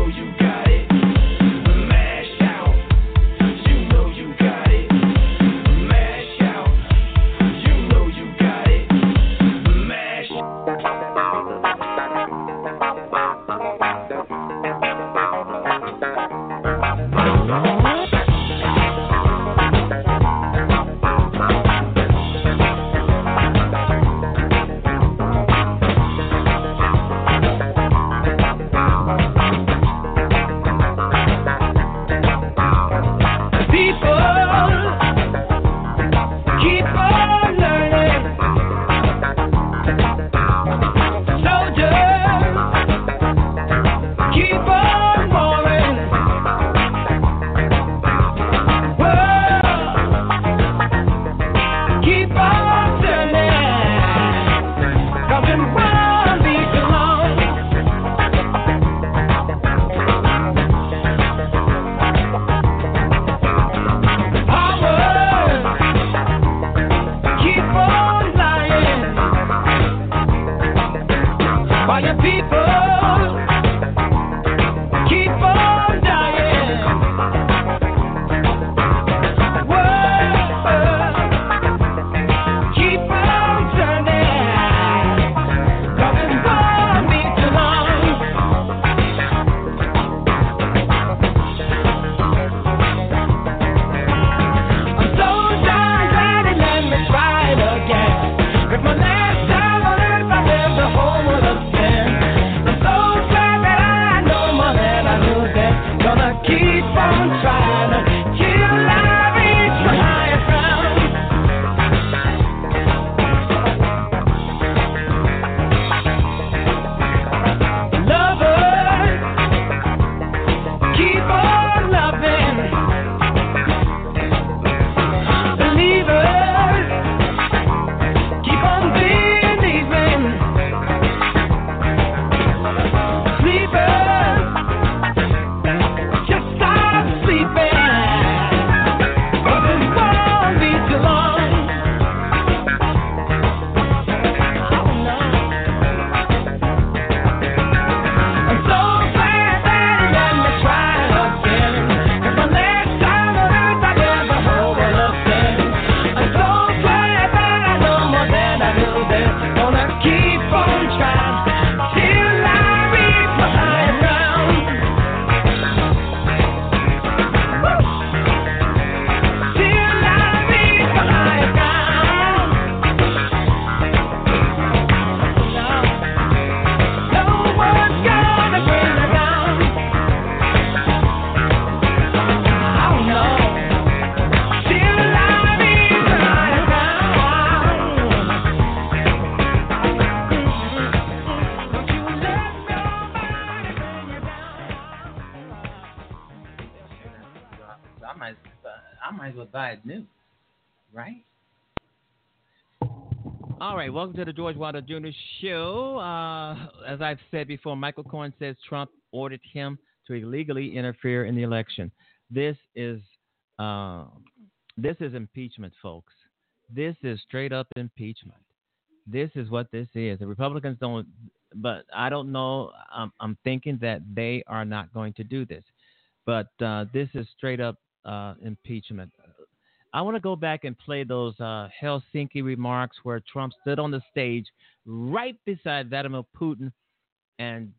Welcome to the George Wilder Junior Show. Uh, as I've said before, Michael Cohen says Trump ordered him to illegally interfere in the election. This is uh, this is impeachment, folks. This is straight up impeachment. This is what this is. The Republicans don't, but I don't know. I'm, I'm thinking that they are not going to do this. But uh, this is straight up uh, impeachment. I want to go back and play those uh, Helsinki remarks where Trump stood on the stage right beside Vladimir Putin and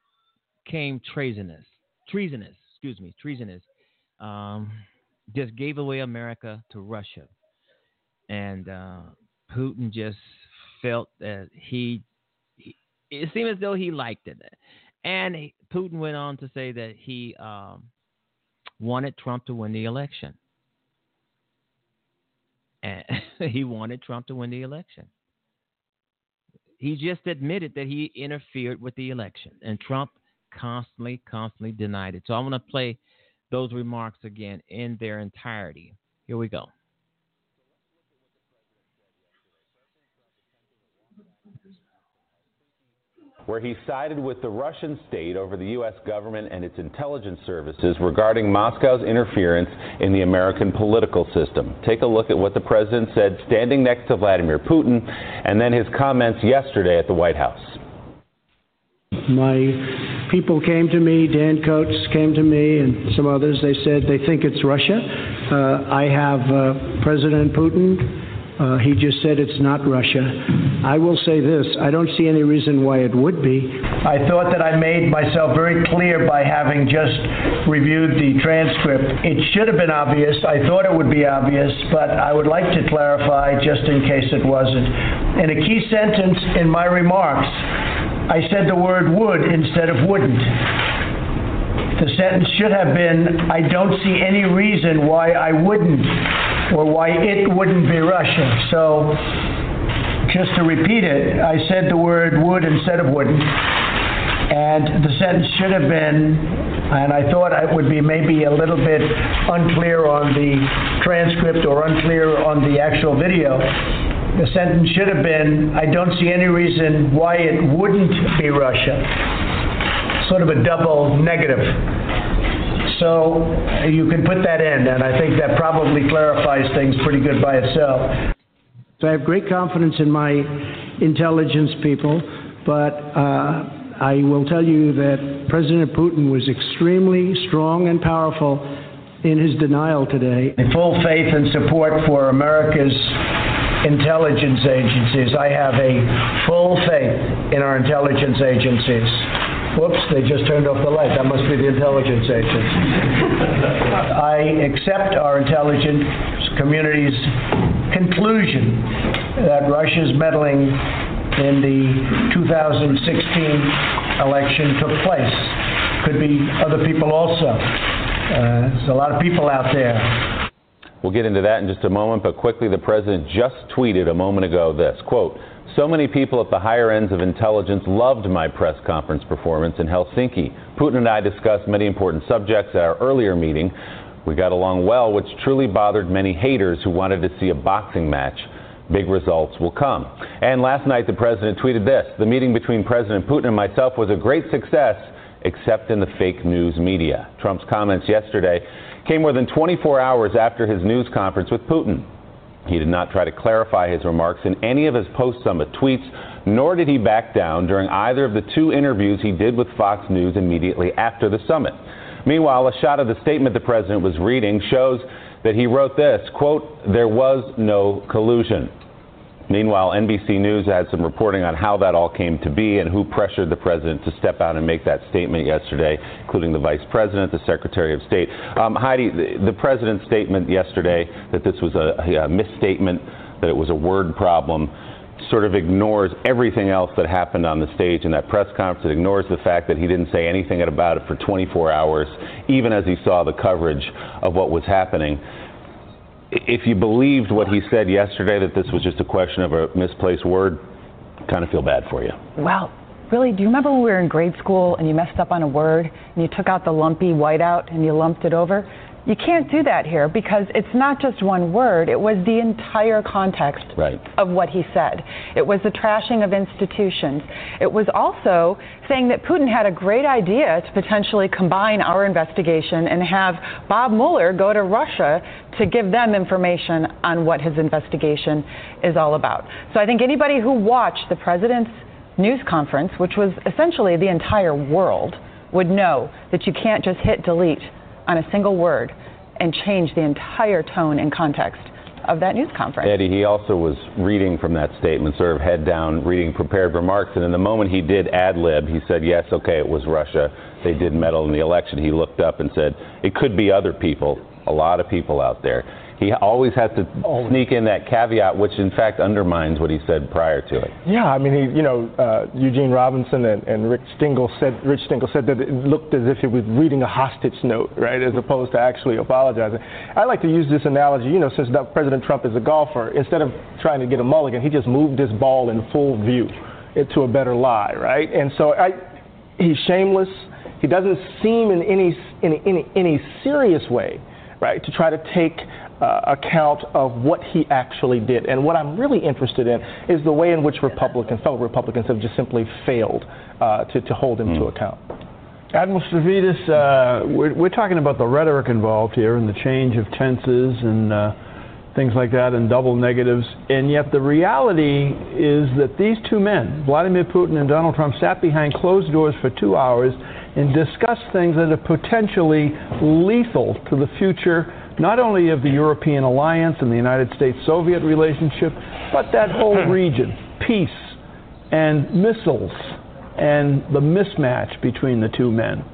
became treasonous, treasonous, excuse me, treasonous, um, just gave away America to Russia. And uh, Putin just felt that he, he, it seemed as though he liked it. And he, Putin went on to say that he um, wanted Trump to win the election. And he wanted Trump to win the election. He just admitted that he interfered with the election, and Trump constantly, constantly denied it. So I want to play those remarks again in their entirety. Here we go. Where he sided with the Russian state over the U S government and its intelligence services regarding Moscow's interference in the American political system. Take a look at what the president said standing next to Vladimir Putin, and then his comments yesterday at the White House. My people came to me, Dan Coates came to me, and some others. They said they think it's Russia. Uh, I have uh, President Putin. Uh, he just said it's not Russia. I will say this, I don't see any reason why it would be. I thought that I made myself very clear by having just reviewed the transcript. It should have been obvious. I thought it would be obvious, but I would like to clarify just in case it wasn't. In a key sentence in my remarks, I said the word would instead of wouldn't. The sentence should have been, I don't see any reason why I wouldn't, or why it wouldn't be Russia. So, just to repeat it, I said the word would instead of wouldn't. And the sentence should have been, and I thought it would be maybe a little bit unclear on the transcript or unclear on the actual video. The sentence should have been, I don't see any reason why it wouldn't be Russia. Sort of a double negative. So you can put that in, and I think that probably clarifies things pretty good by itself. So I have great confidence in my intelligence people, but uh, I will tell you that President Putin was extremely strong and powerful in his denial today. Full faith and support for America's intelligence agencies. I have a full faith in our intelligence agencies. Whoops, they just turned off the light. That must be the intelligence agents. I accept our intelligence community's conclusion that Russia's meddling in the two thousand sixteen election took place. Could be other people also. Uh, there's a lot of people out there. We'll get into that in just a moment, but quickly, the president just tweeted a moment ago this, quote, so many people at the higher ends of intelligence loved my press conference performance in Helsinki. Putin and I discussed many important subjects at our earlier meeting. We got along well, which truly bothered many haters who wanted to see a boxing match. Big results will come. And last night, the president tweeted this, the meeting between President Putin and myself was a great success, except in the fake news media. Trump's comments yesterday came more than twenty-four hours after his news conference with Putin. He did not try to clarify his remarks in any of his post-summit tweets, nor did he back down during either of the two interviews he did with Fox News immediately after the summit. Meanwhile, a shot of the statement the president was reading shows that he wrote this, quote, there was no collusion. Meanwhile, N B C News had some reporting on how that all came to be and who pressured the president to step out and make that statement yesterday, including the vice president, the secretary of state. Um, Heidi, the, the president's statement yesterday that this was a, a misstatement, that it was a word problem, sort of ignores everything else that happened on the stage in that press conference. It ignores the fact that he didn't say anything about it for twenty-four hours, even as he saw the coverage of what was happening. If you believed what he said yesterday, that this was just a question of a misplaced word, kind of feel bad for you. Wow. Really, do you remember when we were in grade school and you messed up on a word and you took out the lumpy whiteout and you lumped it over? You can't do that here because it's not just one word. It was the entire context right. of what he said. It was the trashing of institutions. It was also saying that Putin had a great idea to potentially combine our investigation and have Bob Mueller go to Russia to give them information on what his investigation is all about. So I think anybody who watched the president's news conference, which was essentially the entire world, would know that you can't just hit delete on a single word and change the entire tone and context of that news conference. Eddie, he also was reading from that statement, sort of head down, reading prepared remarks, and in the moment he did ad-lib, he said, yes, okay, it was Russia. They did meddle in the election. He looked up and said, it could be other people, a lot of people out there. he always has to always. sneak in that caveat, which in fact undermines what he said prior to it. Yeah, I mean, he, you know, uh, Eugene Robinson and, and Rick Stingel said, Rich Stingel said that it looked as if he was reading a hostage note, right, as opposed to actually apologizing. I like to use this analogy, you know, since President Trump is a golfer, instead of trying to get a mulligan, he just moved his ball in full view into a better lie, right? And so I, he's shameless. He doesn't seem in any, in any, any serious way, right, to try to take uh, account of what he actually did. And what I'm really interested in is the way in which Republicans, fellow Republicans, have just simply failed uh, to, to hold him mm. to account. Admiral Stavridis, uh, we're, we're talking about the rhetoric involved here and the change of tenses and uh, things like that and double negatives. And yet the reality is that these two men, Vladimir Putin and Donald Trump, sat behind closed doors for two hours and discussed things that are potentially lethal to the future, not only of the European alliance and the United States-Soviet relationship, but that whole region, peace and missiles and the mismatch between the two men.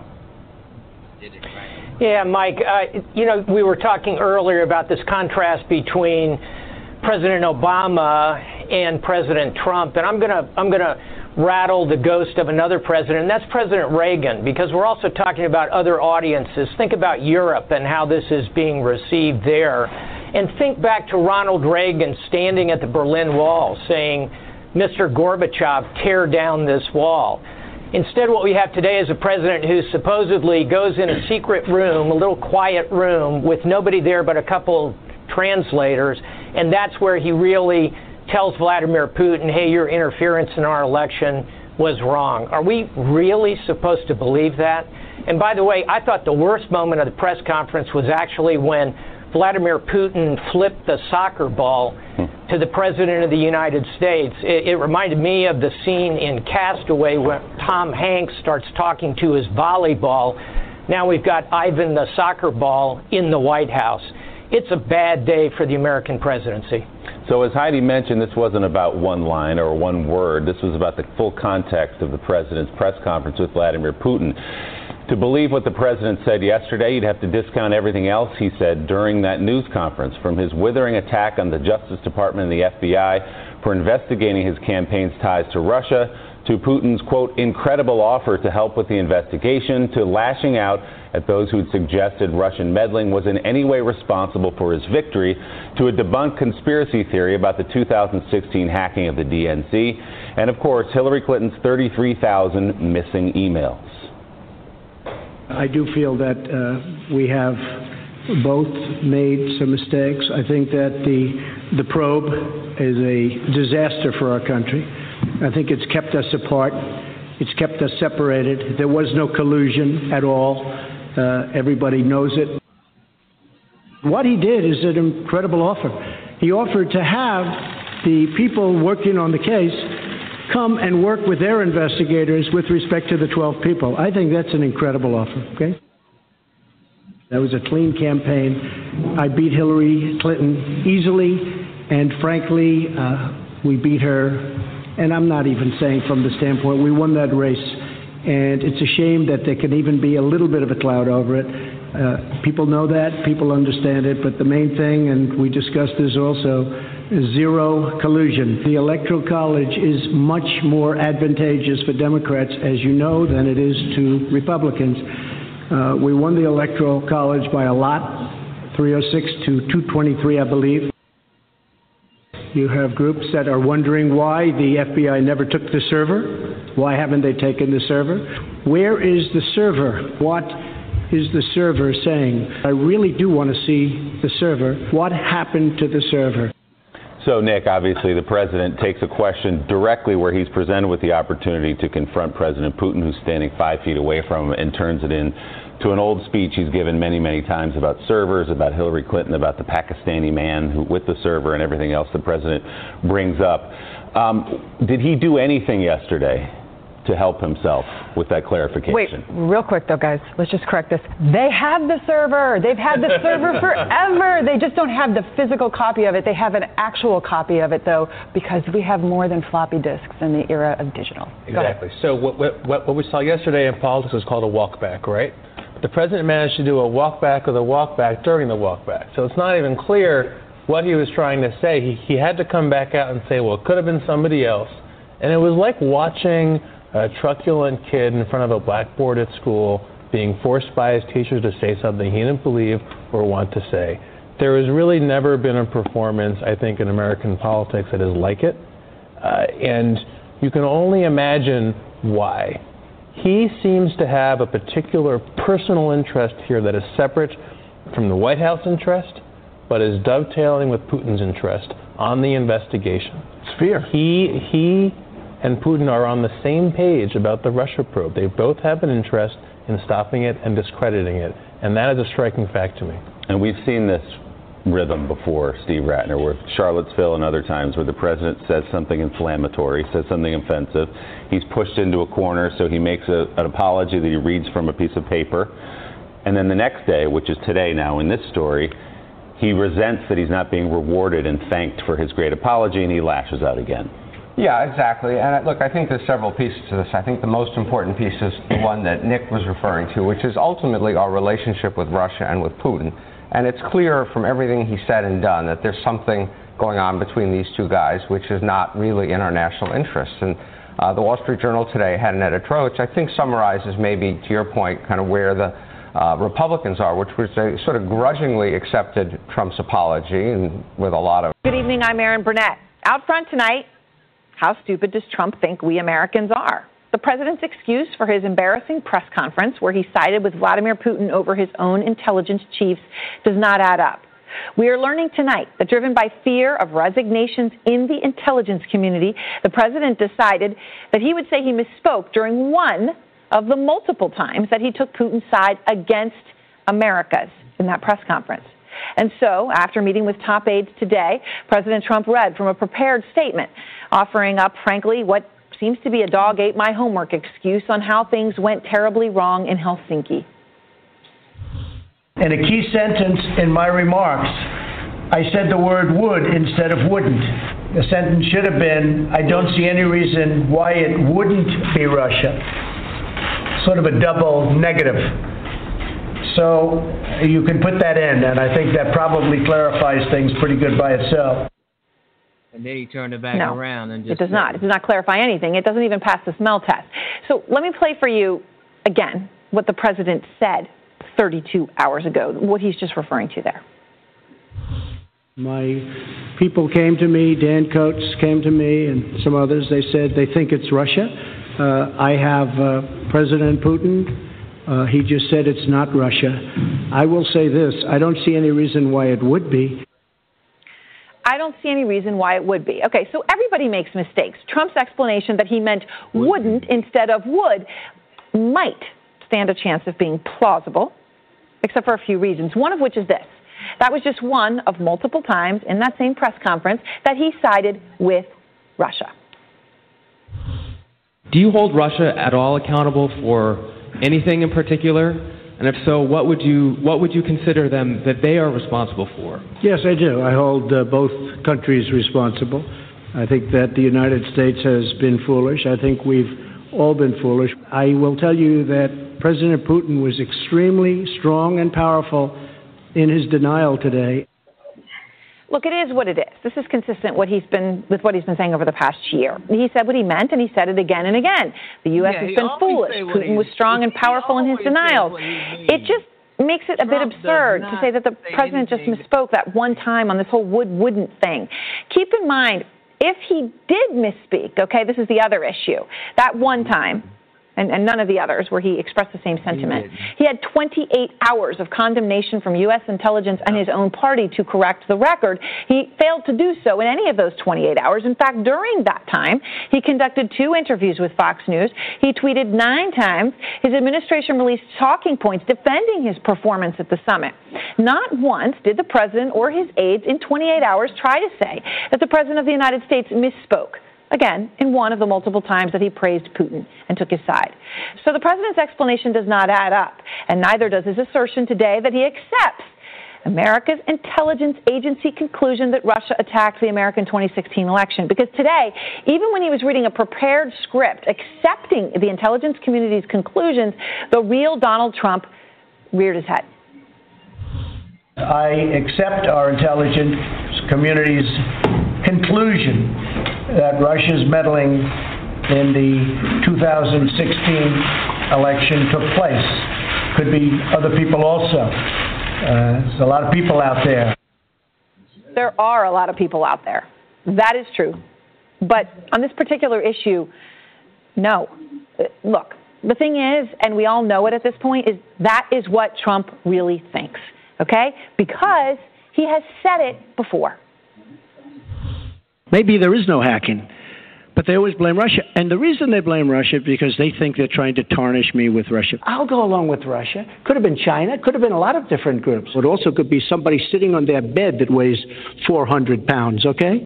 Yeah, Mike, uh, you know, we were talking earlier about this contrast between President Obama and President Trump, and I'm going to I'm going to rattle the ghost of another president, and that's President Reagan, because we're also talking about other audiences. Think about Europe and how this is being received there. And think back to Ronald Reagan standing at the Berlin Wall saying, Mister Gorbachev, tear down this wall. Instead, what we have today is a president who supposedly goes in a secret room, a little quiet room, with nobody there but a couple translators, and that's where he really tells Vladimir Putin, hey, your interference in our election was wrong. Are we really supposed to believe that? And by the way, I thought the worst moment of the press conference was actually when Vladimir Putin flipped the soccer ball to the President of the United States. It, it reminded me of the scene in Castaway when Tom Hanks starts talking to his volleyball. Now we've got Ivan the soccer ball in the White House. It's a bad day for the American presidency. So as Heidi mentioned, this wasn't about one line or one word. This was about the full context of the president's press conference with Vladimir Putin. To believe what the president said yesterday, you'd have to discount everything else he said during that news conference, from his withering attack on the Justice Department and the F B I for investigating his campaign's ties to Russia, to Putin's, quote, incredible offer to help with the investigation, to lashing out at those who'd suggested Russian meddling was in any way responsible for his victory, to a debunked conspiracy theory about the two thousand sixteen hacking of the D N C, and of course, Hillary Clinton's thirty-three thousand missing emails. I do feel that uh, we have both made some mistakes. I think that the the probe is a disaster for our country. I think it's kept us apart. It's kept us separated. There was no collusion at all. Uh, everybody knows it. What he did is an incredible offer. He offered to have the people working on the case come and work with their investigators with respect to the twelve people. I think that's an incredible offer, okay? That was a clean campaign. I beat Hillary Clinton easily, and frankly, uh, we beat her, and I'm not even saying from the standpoint, we won that race, and it's a shame that there can even be a little bit of a cloud over it. Uh, people know that, people understand it, but the main thing, and we discussed this also, is zero collusion. The Electoral College is much more advantageous for Democrats, as you know, than it is to Republicans. Uh, we won the Electoral College by a lot, three oh six to two twenty-three, I believe. You have groups that are wondering why the F B I never took the server. Why haven't they taken the server? Where is the server? What is the server saying? I really do want to see the server. What happened to the server? So, Nick, obviously the president takes a question directly where he's presented with the opportunity to confront President Putin, who's standing five feet away from him, and turns it in to an old speech he's given many, many times about servers, about Hillary Clinton, about the Pakistani man who, with the server and everything else the president brings up. Um, did he do anything yesterday to help himself with that clarification? Wait, real quick though, guys, let's just correct this. They have the server. They've had the server forever. They just don't have the physical copy of it. They have an actual copy of it, though, because we have more than floppy disks in the era of digital. Exactly. So what, what, what we saw yesterday in politics was called a walkback, right? But the president managed to do a walk back with a walk back during the walk back. So it's not even clear what he was trying to say. He, he had to come back out and say, well, it could have been somebody else. And it was like watching a truculent kid in front of a blackboard at school being forced by his teacher to say something he didn't believe or want to say. There has really never been a performance, I think, in American politics that is like it. Uh, and you can only imagine why. He seems to have a particular personal interest here that is separate from the White House interest, but is dovetailing with Putin's interest on the investigation. It's fear. He, he and Putin are on the same page about the Russia probe. They both have an interest in stopping it and discrediting it, and that is a striking fact to me. And we've seen this rhythm before, Steve Ratner, with Charlottesville and other times where the president says something inflammatory, says something offensive. He's pushed into a corner, so he makes a, an apology that he reads from a piece of paper. And then the next day, which is today now in this story, he resents that he's not being rewarded and thanked for his great apology, and he lashes out again. Yeah, exactly. And look, I think there's several pieces to this. I think the most important piece is the one that Nick was referring to, which is ultimately our relationship with Russia and with Putin. And it's clear from everything he said and done that there's something going on between these two guys which is not really in our national interests. And uh, the Wall Street Journal today had an editorial which I think summarizes maybe, to your point, kind of where the uh, Republicans are, which was they sort of grudgingly accepted Trump's apology and with a lot of... Good evening, I'm Erin Burnett. Out front tonight, how stupid does Trump think we Americans are? The president's excuse for his embarrassing press conference, where he sided with Vladimir Putin over his own intelligence chiefs, does not add up. We are learning tonight that, driven by fear of resignations in the intelligence community, the president decided that he would say he misspoke during one of the multiple times that he took Putin's side against America's in that press conference. And so, after meeting with top aides today, President Trump read from a prepared statement, offering up, frankly, what seems to be a dog ate my homework excuse on how things went terribly wrong in Helsinki. In a key sentence in my remarks, I said the word would instead of wouldn't. The sentence should have been, I don't see any reason why it wouldn't be Russia. Sort of a double negative. So you can put that in, and I think that probably clarifies things pretty good by itself. And then he turned it back no, around and just... it does not. It does not clarify anything. It doesn't even pass the smell test. So let me play for you, again, what the president said thirty-two hours ago, what he's just referring to there. My people came to me, Dan Coates came to me, and some others. They said they think it's Russia. Uh, I have uh, President Putin. Uh, he just said it's not Russia. I will say this. I don't see any reason why it would be. I don't see any reason why it would be. Okay, so everybody makes mistakes. Trump's explanation that he meant wouldn't instead of would might stand a chance of being plausible, except for a few reasons, one of which is this. That was just one of multiple times in that same press conference that he sided with Russia. Do you hold Russia at all accountable for anything in particular? And if so, what would you what would you consider them that they are responsible for? Yes, I do. I hold uh, both countries responsible. I think that the United States has been foolish. I think we've all been foolish. I will tell you that President Putin was extremely strong and powerful in his denial today. Look, it is what it is. This is consistent what he's been with what he's been saying over the past year. He said what he meant, and he said it again and again. The U S yeah, has been foolish. Putin was strong and powerful in his denials. It just makes it Trump a bit absurd to say that the president just misspoke that one time on this whole would-wouldn't thing. Keep in mind, if he did misspeak, okay, this is the other issue, that one time, And, and none of the others where he expressed the same sentiment. He, he had twenty-eight hours of condemnation from U S intelligence and his own party to correct the record. He failed to do so in any of those twenty-eight hours. In fact, during that time, he conducted two interviews with Fox News. He tweeted nine times. His administration released talking points defending his performance at the summit. Not once did the president or his aides in twenty-eight hours try to say that the president of the United States misspoke. Again, in one of the multiple times that he praised Putin and took his side. So the president's explanation does not add up, and neither does his assertion today that he accepts America's intelligence agency conclusion that Russia attacked the American twenty sixteen election. Because today, even when he was reading a prepared script accepting the intelligence community's conclusions, the real Donald Trump reared his head. I accept our intelligence community's conclusion that Russia's meddling in the two thousand sixteen election took place. Could be other people also. Uh, there's a lot of people out there. There are a lot of people out there. That is true. But on this particular issue, no. Look, the thing is, and we all know it at this point, is that is what Trump really thinks, okay? Because he has said it before. Maybe there is no hacking, but they always blame Russia. And the reason they blame Russia is because they think they're trying to tarnish me with Russia. I'll go along with Russia. Could have been China. Could have been a lot of different groups. It also could be somebody sitting on their bed that weighs four hundred pounds, okay?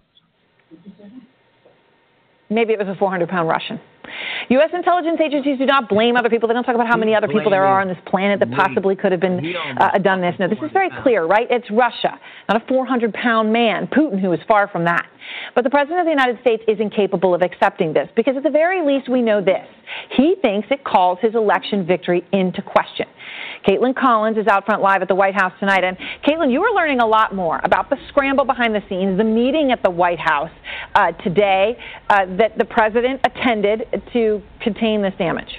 Maybe it was a four hundred pound Russian. U S intelligence agencies do not blame other people. They don't talk about how many other people there are on this planet that possibly could have been uh, done this. No, this is very clear, right? It's Russia, not a four hundred pound man, Putin, who is far from that. But the President of the United States is incapable of accepting this because at the very least we know this. He thinks it calls his election victory into question. Caitlin Collins is out front live at the White House tonight. And Caitlin, you were learning a lot more about the scramble behind the scenes, the meeting at the White House uh, today uh, that the President attended to contain this damage.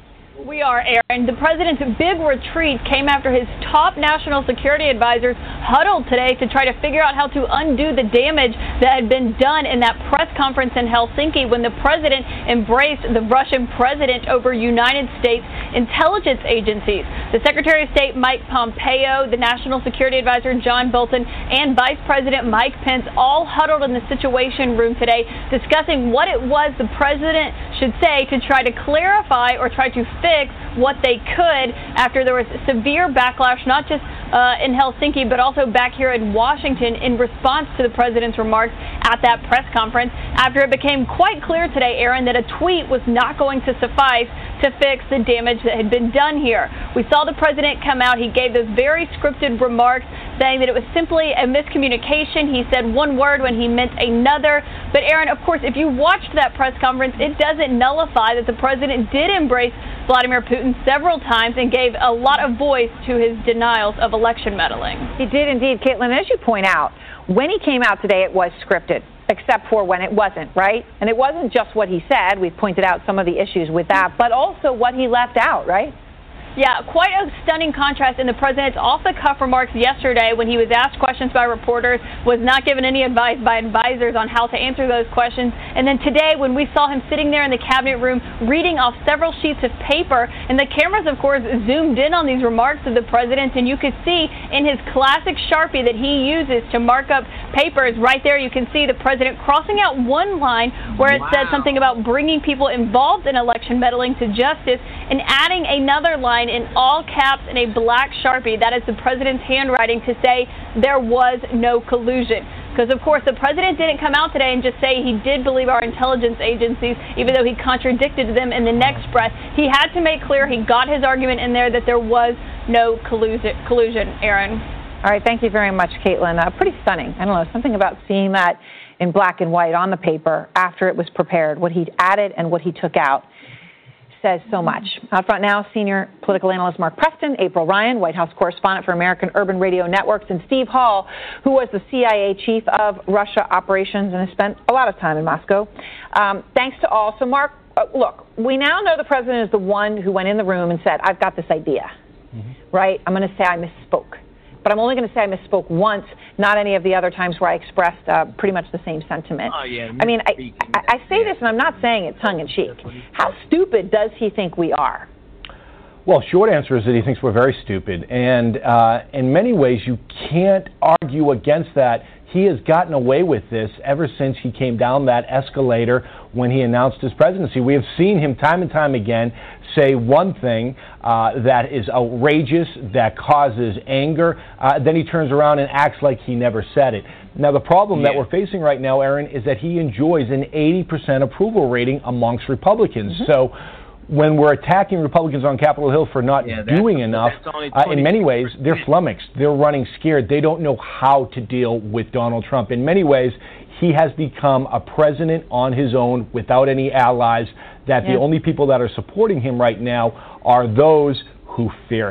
We are, Aaron. The president's big retreat came after his top national security advisors huddled today to try to figure out how to undo the damage that had been done in that press conference in Helsinki when the president embraced the Russian president over United States intelligence agencies. The Secretary of State Mike Pompeo, the National Security Advisor John Bolton, and Vice President Mike Pence all huddled in the Situation Room today discussing what it was the president should say to try to clarify or try to fix what they could after there was severe backlash, not just uh, in Helsinki, but also back here in Washington in response to the president's remarks at that press conference, after it became quite clear today, Aaron, that a tweet was not going to suffice to fix the damage that had been done here. We saw the president come out. He gave those very scripted remarks saying that it was simply a miscommunication. He said one word when he meant another. But, Aaron, of course, if you watched that press conference, it doesn't nullify that the president did embrace Vladimir Putin several times and gave a lot of voice to his denials of election meddling. He did indeed, Caitlin. As you point out, when he came out today, it was scripted, except for when it wasn't, right? And it wasn't just what he said. We've pointed out some of the issues with that, but also what he left out, right? Yeah, quite a stunning contrast in the president's off-the-cuff remarks yesterday when he was asked questions by reporters, was not given any advice by advisors on how to answer those questions. And then today when we saw him sitting there in the cabinet room reading off several sheets of paper, and the cameras, of course, zoomed in on these remarks of the president, and you could see in his classic Sharpie that he uses to mark up papers, right there you can see the president crossing out one line where it wow. said something about bringing people involved in election meddling to justice, and adding another line in all caps in a black Sharpie, that is the president's handwriting, to say there was no collusion. Because, of course, the president didn't come out today and just say he did believe our intelligence agencies, even though he contradicted them in the next breath. He had to make clear, he got his argument in there, that there was no collusion, Aaron. All right, thank you very much, Caitlin. Uh, pretty stunning. I don't know, something about seeing that in black and white on the paper after it was prepared, what he added and what he took out, says so much. Out front now, senior political analyst Mark Preston, April Ryan, White House correspondent for American Urban Radio Networks, and Steve Hall, who was the C I A chief of Russia operations and has spent a lot of time in Moscow. Um, thanks to all. So, Mark, uh, look, we now know the president is the one who went in the room and said, I've got this idea, mm-hmm. right? I'm going to say I misspoke. But I'm only going to say I misspoke once, not any of the other times where I expressed uh, pretty much the same sentiment. Oh, yeah, I mean, I, I, I say this, and I'm not saying it tongue-in-cheek. How stupid does he think we are? Well, short answer is that he thinks we're very stupid. And uh, in many ways, you can't argue against that. He has gotten away with this ever since he came down that escalator when he announced his presidency. We have seen him time and time again say one thing uh, that is outrageous, that causes anger, uh, then he turns around and acts like he never said it. Now, the problem yeah. that we're facing right now, Aaron, is that he enjoys an eighty percent approval rating amongst Republicans. Mm-hmm. So when we're attacking Republicans on Capitol Hill for not yeah, doing enough, uh, in many ways, they're flummoxed. They're running scared. They don't know how to deal with Donald Trump. In many ways, he has become a president on his own without any allies, that yeah. the only people that are supporting him right now are those who fear him.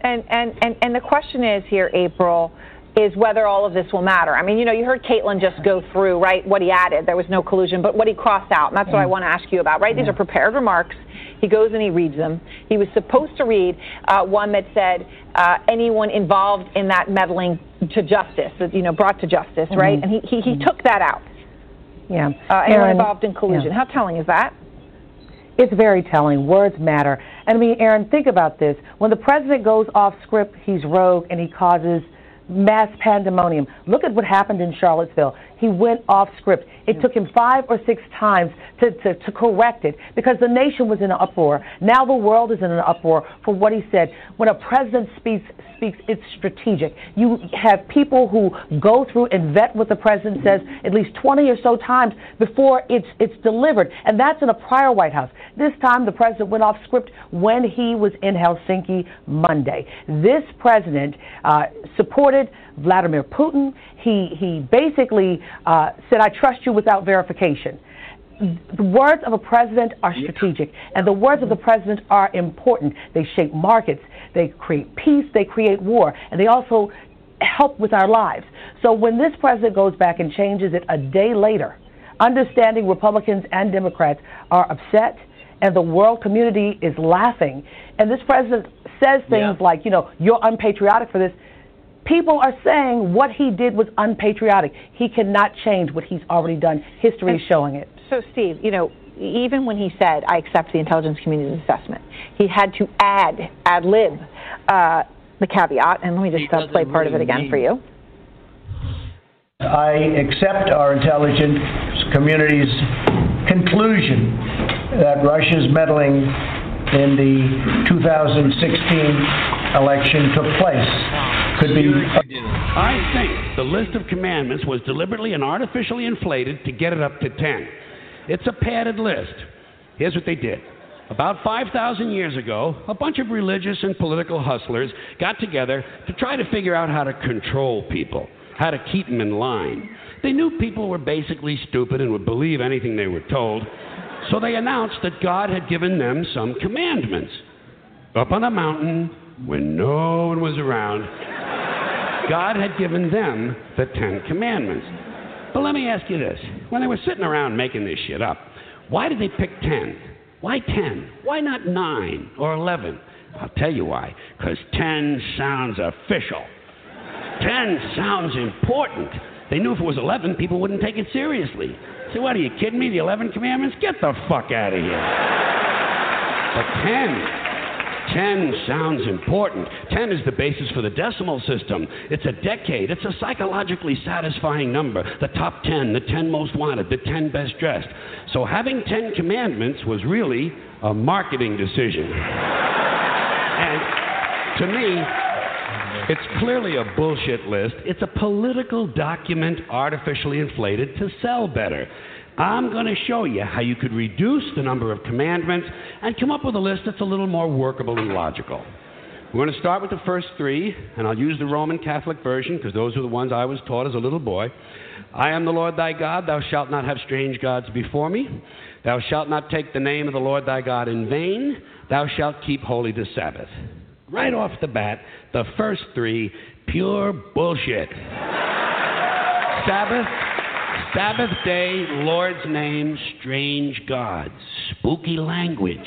And, and, and, and the question is here, April, is whether all of this will matter. I mean, you know, you heard Caitlin just go through, right, what he added. There was no collusion, but what he crossed out, and that's what I want to ask you about, right? These are prepared remarks. He goes and he reads them. He was supposed to read uh, one that said uh, anyone involved in that meddling to justice, you know, brought to justice, mm-hmm. right? And he, he, he mm-hmm. took that out. Yeah. Uh, anyone Aaron, involved in collusion. Yeah. How telling is that? It's very telling. Words matter. And I mean, Aaron, think about this. When the president goes off script, he's rogue and he causes mass pandemonium. Look at what happened in Charlottesville. He went off script. It took him five or six times to, to, to correct it because the nation was in an uproar. Now the world is in an uproar for what he said. When a president speaks, speaks, it's strategic. You have people who go through and vet what the president says at least twenty or so times before it's, it's delivered. And that's in a prior White House. This time the president went off script when he was in Helsinki Monday. This president uh, supported Vladimir Putin. He, he basically uh, said, I trust you without verification. The words of a president are strategic, and the words of the president are important. They shape markets, they create peace, they create war, and they also help with our lives. So when this president goes back and changes it a day later, understanding Republicans and Democrats are upset, and the world community is laughing, and this president says things yeah. like, you know, you're unpatriotic for this. People are saying what he did was unpatriotic. He cannot change what he's already done. History is showing it. So, Steve, you know, even when he said, I accept the intelligence community's assessment, he had to add, ad lib, uh, the caveat. And let me just uh, play part really of it again mean. for you. I accept our intelligence community's conclusion that Russia's meddling in the two thousand sixteen election took place. Could be. I think the list of commandments was deliberately and artificially inflated to get it up to ten. It's a padded list. Here's what they did. About five thousand years ago, a bunch of religious and political hustlers got together to try to figure out how to control people, how to keep them in line. They knew people were basically stupid and would believe anything they were told, so they announced that God had given them some commandments. Up on a mountain, when no one was around, God had given them the Ten Commandments. But let me ask you this. When they were sitting around making this shit up, why did they pick ten? Why ten? Why not nine or eleven? I'll tell you why. Because ten sounds official. ten sounds important. They knew if it was eleven, people wouldn't take it seriously. So what, are you kidding me? The eleven commandments? Get the fuck out of here. But ten... ten sounds important. ten is the basis for the decimal system. It's a decade. It's a psychologically satisfying number. The top ten, the ten most wanted, the ten best dressed. So having ten commandments was really a marketing decision. And to me, it's clearly a bullshit list. It's a political document artificially inflated to sell better. I'm going to show you how you could reduce the number of commandments and come up with a list that's a little more workable and logical. We're going to start with the first three, and I'll use the Roman Catholic version because those are the ones I was taught as a little boy. I am the Lord thy God. Thou shalt not have strange gods before me. Thou shalt not take the name of the Lord thy God in vain. Thou shalt keep holy the Sabbath. Right off the bat, the first three, pure bullshit. Sabbath. Sabbath day, Lord's name, strange gods, spooky language.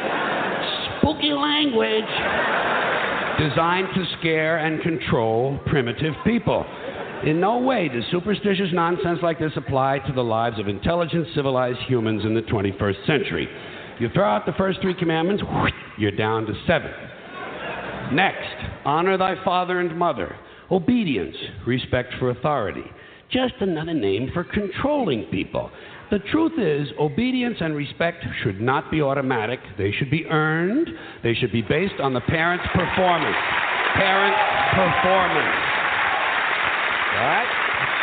Spooky language designed to scare and control primitive people. In no way does superstitious nonsense like this apply to the lives of intelligent, civilized humans in the twenty-first century. You throw out the first three commandments, you're down to seven. Next, honor thy father and mother. Obedience, respect for authority. Just another name for controlling people. The truth is, obedience and respect should not be automatic. They should be earned. They should be based on the parent's performance. Parent performance. All right?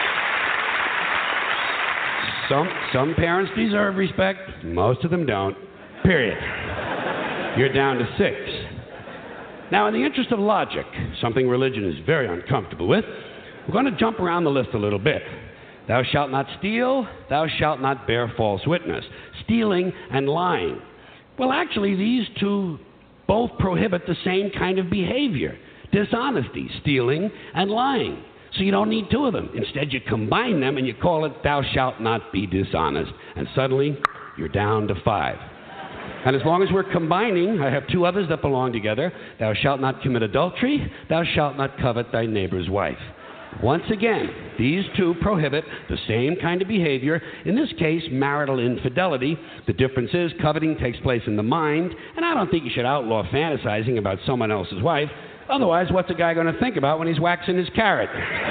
Some, some parents deserve respect. Most of them don't. Period. You're down to six. Now, in the interest of logic, something religion is very uncomfortable with, we're going to jump around the list a little bit. Thou shalt not steal. Thou shalt not bear false witness. Stealing and lying. Well, actually, these two both prohibit the same kind of behavior: dishonesty, stealing, and lying. So you don't need two of them. Instead, you combine them and you call it "thou shalt not be dishonest." And suddenly, you're down to five. And as long as we're combining, I have two others that belong together: "Thou shalt not commit adultery, thou shalt not covet thy neighbor's wife." Once again, these two prohibit the same kind of behavior, in this case, marital infidelity. The difference is coveting takes place in the mind, and I don't think you should outlaw fantasizing about someone else's wife. Otherwise, what's a guy going to think about when he's waxing his carrot?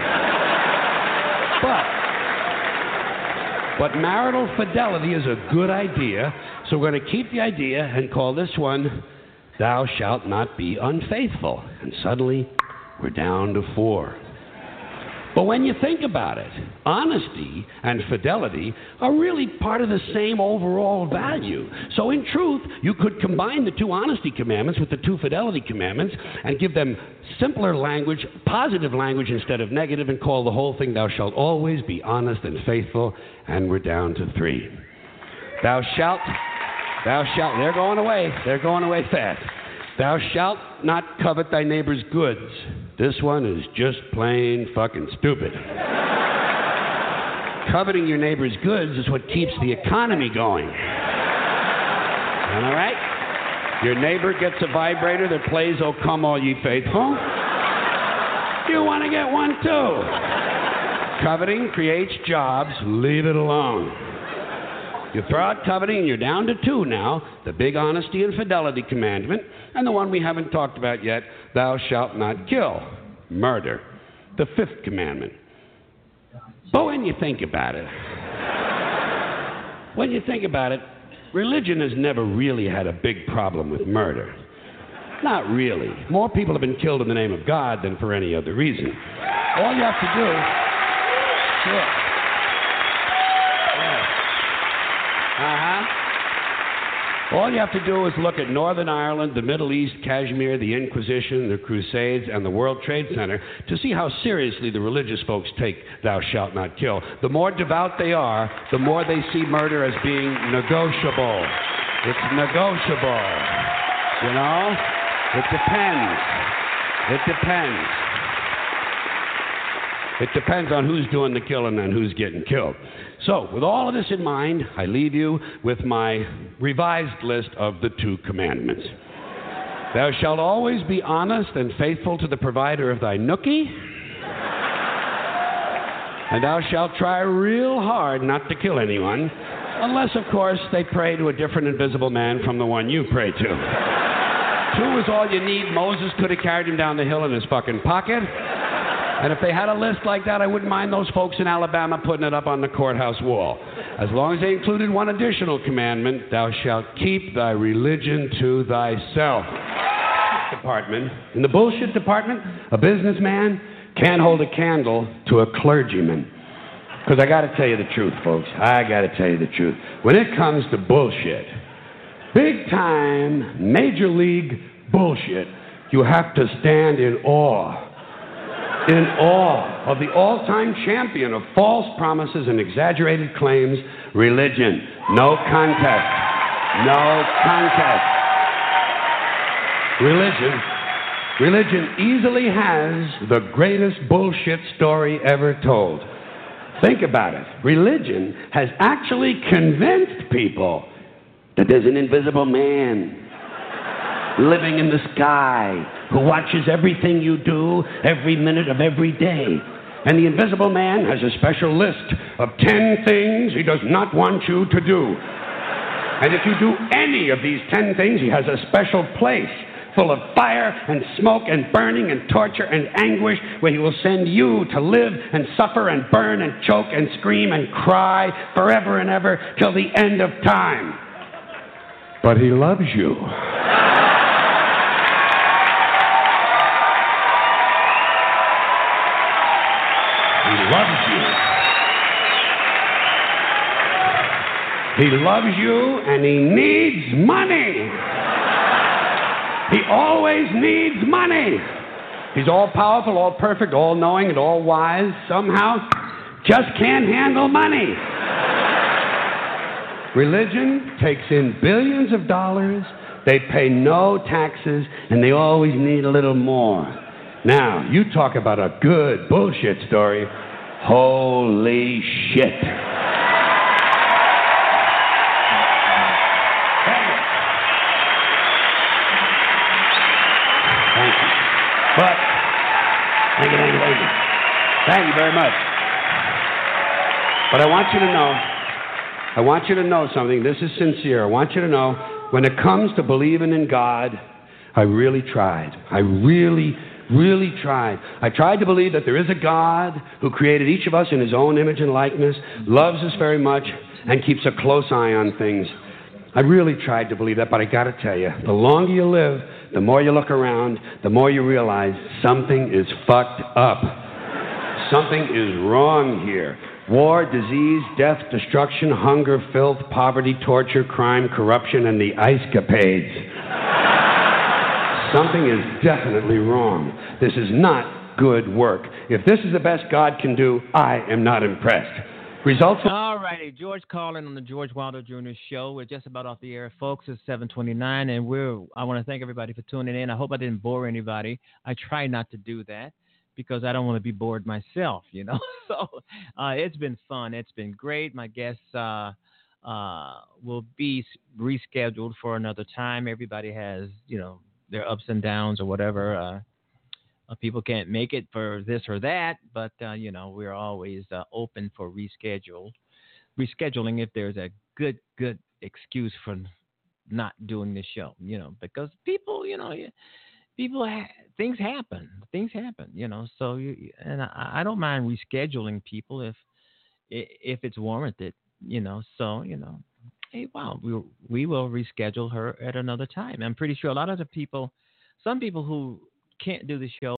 But, but marital fidelity is a good idea, so we're going to keep the idea and call this one "Thou shalt not be unfaithful." And suddenly, we're down to four. But when you think about it, honesty and fidelity are really part of the same overall value. So in truth, you could combine the two honesty commandments with the two fidelity commandments and give them simpler language, positive language instead of negative, and call the whole thing "Thou shalt always be honest and faithful." And we're down to three. Thou shalt, thou shalt, they're going away. They're going away fast. Thou shalt not covet thy neighbor's goods. This one is just plain fucking stupid. Coveting your neighbor's goods is what keeps the economy going. All right? Your neighbor gets a vibrator that plays "Oh Come All Ye Faithful." You want to get one too. Coveting creates jobs. Leave it alone. You throw out coveting and you're down to two now: the big honesty and fidelity commandment, and the one we haven't talked about yet: "Thou shalt not kill," murder, the fifth commandment. But when you think about it, when you think about it, religion has never really had a big problem with murder. Not really. More people have been killed in the name of God than for any other reason. All you have to do... Sure. Uh-huh. All you have to do is look at Northern Ireland, the Middle East, Kashmir, the Inquisition, the Crusades, and the World Trade Center to see how seriously the religious folks take "Thou shalt not kill." The more devout they are, the more they see murder as being negotiable. It's negotiable. You know? It depends. It depends. It depends on who's doing the killing and who's getting killed. So, with all of this in mind, I leave you with my revised list of the two commandments. Thou shalt always be honest and faithful to the provider of thy nookie. And thou shalt try real hard not to kill anyone, unless, of course, they pray to a different invisible man from the one you pray to. Two is all you need. Moses could have carried him down the hill in his fucking pocket. And if they had a list like that, I wouldn't mind those folks in Alabama putting it up on the courthouse wall. As long as they included one additional commandment: "Thou shalt keep thy religion to thyself." Department. In the bullshit department, a businessman can't hold a candle to a clergyman. Because I got to tell you the truth, folks. I got to tell you the truth. When it comes to bullshit, big time, major league bullshit, you have to stand in awe. In awe of the all-time champion of false promises and exaggerated claims, religion. No contest. No contest. Religion. Religion easily has the greatest bullshit story ever told. Think about it. Religion has actually convinced people that there's an invisible man living in the sky who watches everything you do every minute of every day. And the invisible man has a special list of ten things he does not want you to do. And if you do any of these ten things, he has a special place full of fire and smoke and burning and torture and anguish where he will send you to live and suffer and burn and choke and scream and cry forever and ever till the end of time. But he loves you. He loves you. He loves you and he needs money. He always needs money. He's all powerful, all perfect, all knowing, and all wise. Somehow, just can't handle money. Religion takes in billions of dollars, They pay no taxes, and they always need a little more. Now, you talk about a good bullshit story. Holy shit. Thank you. But, thank you, thank you, thank you. Thank you very much. But I want you to know, I want you to know something. This is sincere. I want you to know, when it comes to believing in God, I really tried. I really, really tried. I tried to believe that there is a God who created each of us in his own image and likeness, loves us very much, and keeps a close eye on things. I really tried to believe that, but I got to tell you, the longer you live, the more you look around, the more you realize something is fucked up. Something is wrong here. War, disease, death, destruction, hunger, filth, poverty, torture, crime, corruption, and the ice-capades. Something is definitely wrong. This is not good work. If this is the best God can do, I am not impressed. Results. All righty, George Carlin on the George Wilder Junior Show. We're just about off the air, folks. It's seven twenty-nine, and we're. I want to thank everybody for tuning in. I hope I didn't bore anybody. I try not to do that, because I don't want to be bored myself, you know. So uh, it's been fun. It's been great. My guests uh, uh, will be rescheduled for another time. Everybody has, you know, their ups and downs or whatever. Uh, uh, people can't make it for this or that, but, uh, you know, we're always uh, open for reschedule, rescheduling if there's a good, good excuse for not doing the show, you know, because people, you know, people, ha- things happen. Things happen, you know. So, you, and I, I don't mind rescheduling people if if it's warranted, you know. So, you know, hey, wow, we we will reschedule her at another time. I'm pretty sure a lot of the people, some people who can't do the show